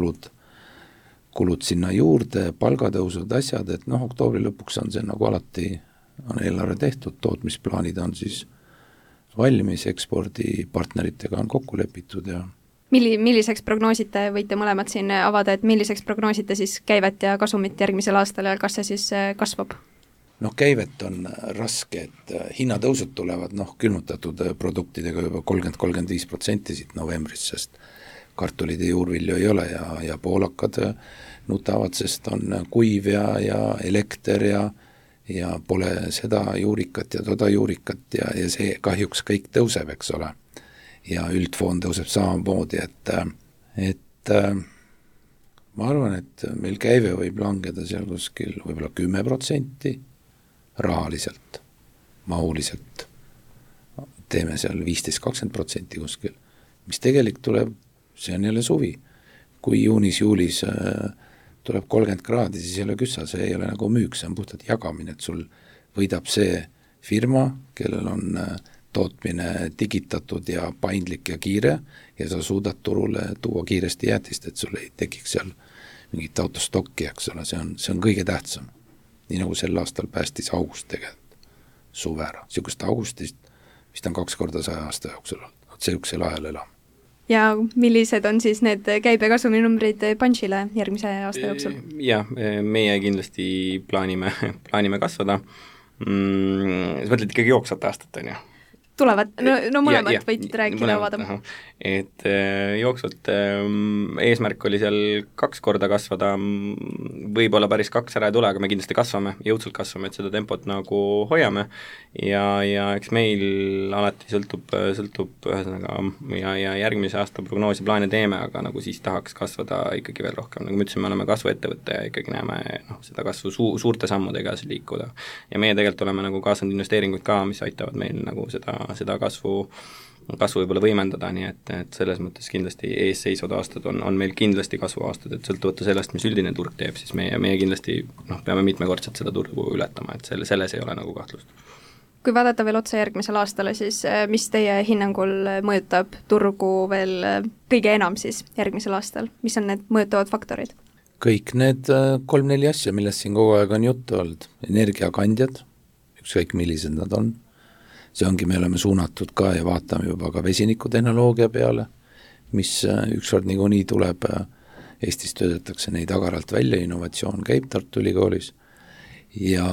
kulud sinna juurde, palgatõusud, asjad, et oktoobri lõpuks on see nagu alati on eelarve tehtud, tootmisplaanid on siis valmis, ekspordipartneritega on kokku lepitud ja milliseks prognoosite, võite mõlemad siin avada, et milliseks prognoosite siis käivet ja kasumit järgmisel aastal ja kas see siis kasvab? Käivet on raske, et hinnatõusud tulevad külmutatud produktidega juba 30-35% siit novembris, sest kartulid ja juurvilju ei ole ja poolakad nutavad, sest on kuiv ja elekter ja pole seda juurikat ja toda juurikat ja see kahjuks kõik tõuseb, eks ole. Ja üldfoon tõuseb samamoodi, et ma arvan, et meil käive võib langeda seal kuskil võib-olla 10% rahaliselt, mahuliselt. Teeme seal 15-20% kuskil, mis tegelik tuleb, see on jälle suvi. Kui juunis-juulis tuleb 30 kraadi, siis ei ole küssa, see ei ole nagu müük, see on puhtalt jagamine, et sul võidab see firma, kellel on tootmine digitatud ja paindlik ja kiire ja sa suudad turule tuua kiiresti jäätist, et sul ei tekiks seal mingit autostokki, eks ole, see on kõige tähtsam. Nii nagu sel aastal päästis august tegelikult suve ära, niisugust augustist, vist on 2 korda 100 aasta jooksul, sellisel ajal elame. Ja millised on siis need käibekasumi numbrid Punchile järgmise aasta jooksul? Jah, meie kindlasti plaanime kasvada. Sa mõtled ikkagi jooksvat aastat, on ju? tulevad, no mõlemad võid rääkida, vaadama. Et jooksvalt eesmärk oli seal 2 korda kasvada, võib-olla päris 2 ära ei tule, aga me kindlasti kasvame, jõudsalt kasvame, et seda tempot nagu hoiame ja eks meil alati sõltub ühesõnaga ja järgmise aasta prognoosi plaane teeme, aga nagu siis tahaks kasvada ikkagi veel rohkem, nagu ma ütlesin, me oleme kasvuettevõte ja ikkagi näeme seda kasvu suurte sammudega edasi liikuda. Ja meie tegelikult oleme nagu kaasanud investeeringuid ka, mis aitavad meil nagu seda kasvu võib-olla võimendada, nii et selles mõttes kindlasti eesseisvad aastad on meil kindlasti kasvuaastad, et sõltuvõtta sellest, mis üldine turg teeb, siis meie kindlasti peame mitmekordselt seda turgu ületama, et selles ei ole nagu kahtlust. Kui vaadata veel otsa järgmisel aastale, siis mis teie hinnangul mõjutab turgu veel kõige enam siis järgmisel aastal? Mis on need mõjutavad faktorid? Kõik need 3-4 asja, millest siin kogu aeg on juttu olnud. Energiakandjad, ükskõik millised nad on. See ongi, me oleme suunatud ka ja vaatame juba ka vesinikutehnoloogia peale, mis ükskord niikuinii tuleb, Eestis töötatakse neid agaralt välja, innovatsioon käib Tartu Ülikoolis ja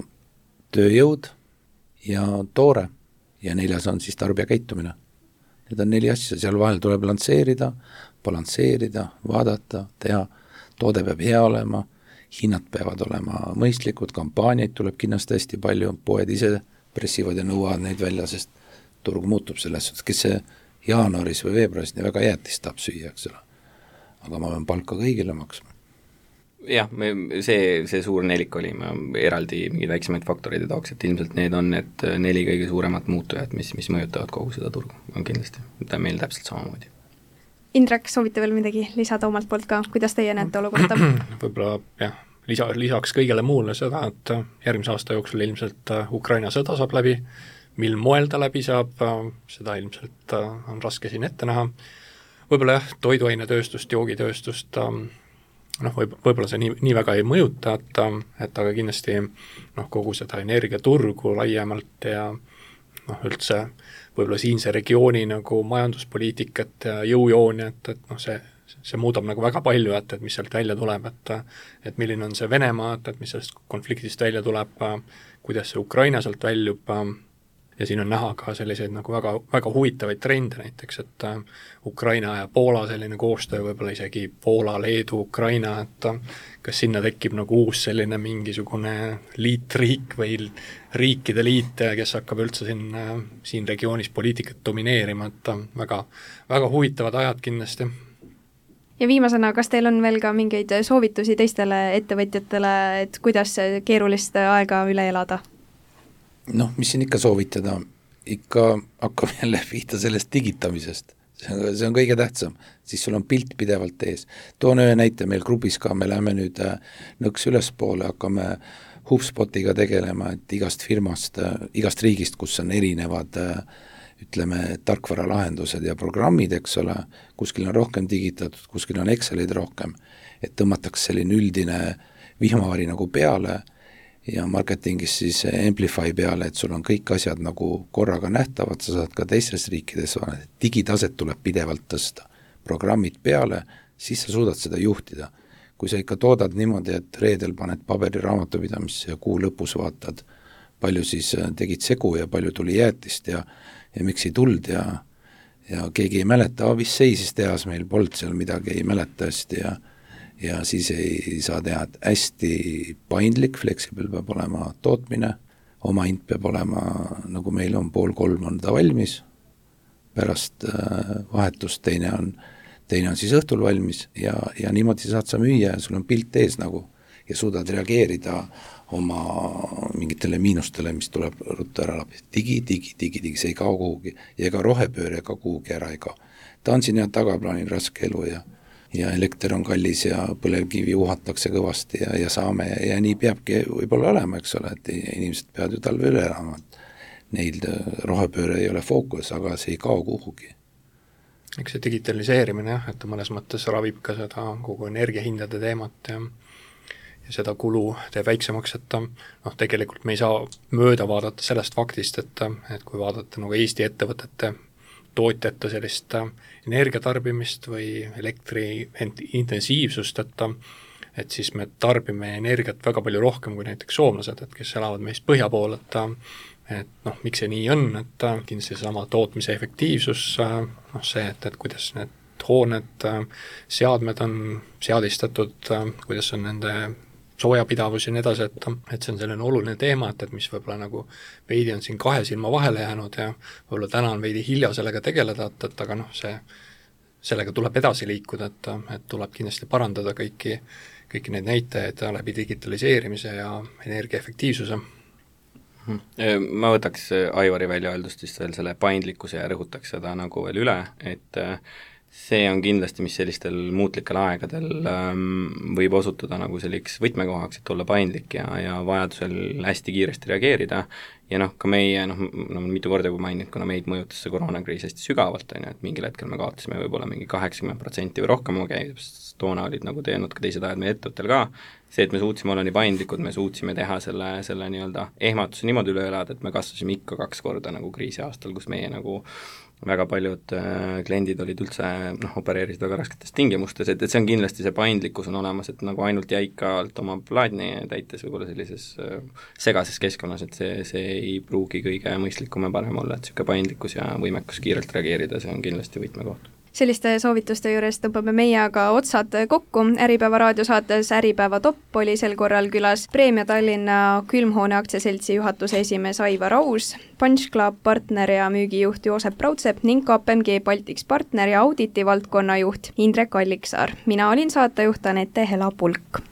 tööjõud ja toore ja 4. on siis tarbijakäitumine. Need on 4 asja, seal vahel tuleb balansseerida, vaadata, teha, toode peab hea olema, hinnad peavad olema mõistlikud, kampaaniaid tuleb kindlasti hästi palju, poed ise pressivad ja nõuavad neid välja, sest turg muutub selles suhtes, kes see jaanuaris või veebruaris nii väga jäätist tahab süüa, eks ole. Aga ma pean palka kõigile maksma. Jah, see suur 4 oli, ma eraldi mingeid väiksemaid faktoreid tooks, et ilmselt need on need 4 kõige suuremat muutujad, mis mõjutavad kogu seda turgu, on kindlasti, meil täpselt samamoodi. Indrek, soovite veel midagi lisada omalt poolt ka, kuidas teie näete olukorda? Võib-olla jah, lisaks kõigele muule seda, et järgmise aasta jooksul ilmselt Ukraina sõda saab läbi, mil moel ta läbi saab, seda ilmselt on raske siin ette näha. Võib-olla jah, toiduainetööstust, joogitööstust, võib-olla see nii väga ei mõjuta, et aga kindlasti kogu seda energiaturgu laiemalt ja üldse võib-olla siinse regiooni nagu majanduspoliitikat ja jõujooni, et see muudab nagu väga palju, et mis sealt välja tuleb, et milline on see Venemaa, et mis sellest konfliktist välja tuleb, kuidas see Ukraina sealt väljub ja siin on näha ka selliseid nagu väga, väga huvitavaid trende näiteks, et Ukraina ja Poola selline koostöö, võib-olla isegi Poola, Leedu, Ukraina, et kas sinna tekib nagu uus selline mingisugune liitriik või riikide liit, kes hakkab üldse siin regioonis poliitikat domineerima, et väga, väga huvitavad ajad kindlasti. Ja viimasena, kas teil on veel ka mingeid soovitusi teistele ettevõtjatele, et kuidas keerulist aega üle elada? Mis siin ikka soovitada, ikka hakkab jälle pihta sellest digitamisest. See on kõige tähtsam, siis sul on pilt pidevalt ees. Toon ühe näite meil grupis ka, me läheme nüüd nõks ülespoole, hakkame HubSpotiga tegelema, et igast firmast, igast riigist, kus on erinevad tarkvaralahendused ja programmid, eks ole, kuskil on rohkem digitatud, kuskil on Excelid rohkem, et tõmmatakse selline üldine vihmavari nagu peale ja marketingis siis Amplify peale, et sul on kõik asjad nagu korraga nähtavad, sa saad ka teistes riikides, digitaset tuleb pidevalt tõsta, programmid peale, siis sa suudad seda juhtida. Kui sa ikka toodad niimoodi, et reedel paned paberi raamatupidamisse ja kuu lõpus vaatad, palju siis tegid segu ja palju tuli jäätist ja miks ei tuld ja keegi ei mäleta, mis seisis tehas meil, polnud seal midagi, ei mäleta hästi ja siis ei saa teha, et hästi paindlik, flexible peab olema tootmine, oma hind peab olema, nagu meil on 2:30 on ta valmis, pärast vahetust teine on siis õhtul valmis ja niimoodi saad sa müüa ja sul on pilt ees nagu ja suudad reageerida oma mingitele miinustele, mis tuleb ruttu ära läbi. Digi, see ei kao kuhugi ja ega rohepööre ega kuhugi ära ei kao. Ta on siin ja tagaplaanil raske elu ja elekter on kallis ja põlevkivi uhatakse kõvasti ja saame ja nii peabki võib-olla olema, eks ole, et inimesed peavad ju talve üle elama. Neil rohepööre ei ole fookus, aga see ei kao kuhugi. Eks see digitaliseerimine jah, et mõnes mõttes ravib ka seda kogu energiahindade teemat ja seda kulu teeb väiksemaks, et tegelikult me ei saa mööda vaadata sellest faktist, et kui vaadata nagu Eesti ettevõtete tootjate sellist energiatarbimist või elektri intensiivsust, et siis me tarbime energiat väga palju rohkem kui näiteks soomlased, et kes elavad meist põhja pool, et noh, miks see nii on, et kindlasti seesama tootmise efektiivsus, noh see, et kuidas need hooned, seadmed on seadistatud, kuidas on nende soojapidavus ja nii edasi, et see on selline oluline teema, et mis võib-olla nagu veidi on siin kahe silma vahele jäänud ja võib-olla täna on veidi hilja sellega tegeleda, et aga noh, sellega tuleb edasi liikuda, et tuleb kindlasti parandada kõiki neid näitajaid läbi digitaliseerimise ja energiaefektiivsuse. Ma võtaks Aivari välja öeldust vist veel selle paindlikkuse ja rõhutaks seda nagu veel üle, et see on kindlasti, mis sellistel muutlikel aegadel võib osutuda nagu selliks võtmekohaks, et olla paindlik ja vajadusel hästi kiiresti reageerida ja noh, ka meie, mitu korda kui maininud, kuna meid mõjutas see koroonakriis hästi sügavalt, on ju, et mingil hetkel me kaotasime võib-olla mingi 80% või rohkem oma käibest, toona olid nagu teinud ka teised ajad meie ettevõttel ka, see, et me suutsime olla nii paindlikud, me suutsime teha selle nii-öelda ehmatuse niimoodi üle elada, et me kasvasime ikka 2 korda nagu kriisi aastal, kus meie nagu väga paljud kliendid olid üldse, opereerisid väga rasketes tingimustes, et see on kindlasti, see paindlikkus on olemas, et nagu ainult jäikalt oma plaani täites võib-olla sellises segases keskkonnas, et see ei pruugi kõige mõistlikum ja parem olla, et niisugune paindlikkus ja võimekus kiirelt reageerida, see on kindlasti võtmekoht. Selliste soovituste juures tõmbame meie aga otsad kokku. Äripäeva raadiosaates Äripäeva top oli sel korral külas Preemia Tallinna Külmhoone aktsiaseltsi juhatuse esimees Aivar Aus, Punch Club partner ja müügijuht Joosep Raudsepp ning KPMG Baltics partner ja auditi valdkonna juht Indrek Alliksaar. Mina olin saatejuht Anette Hela-Pulk.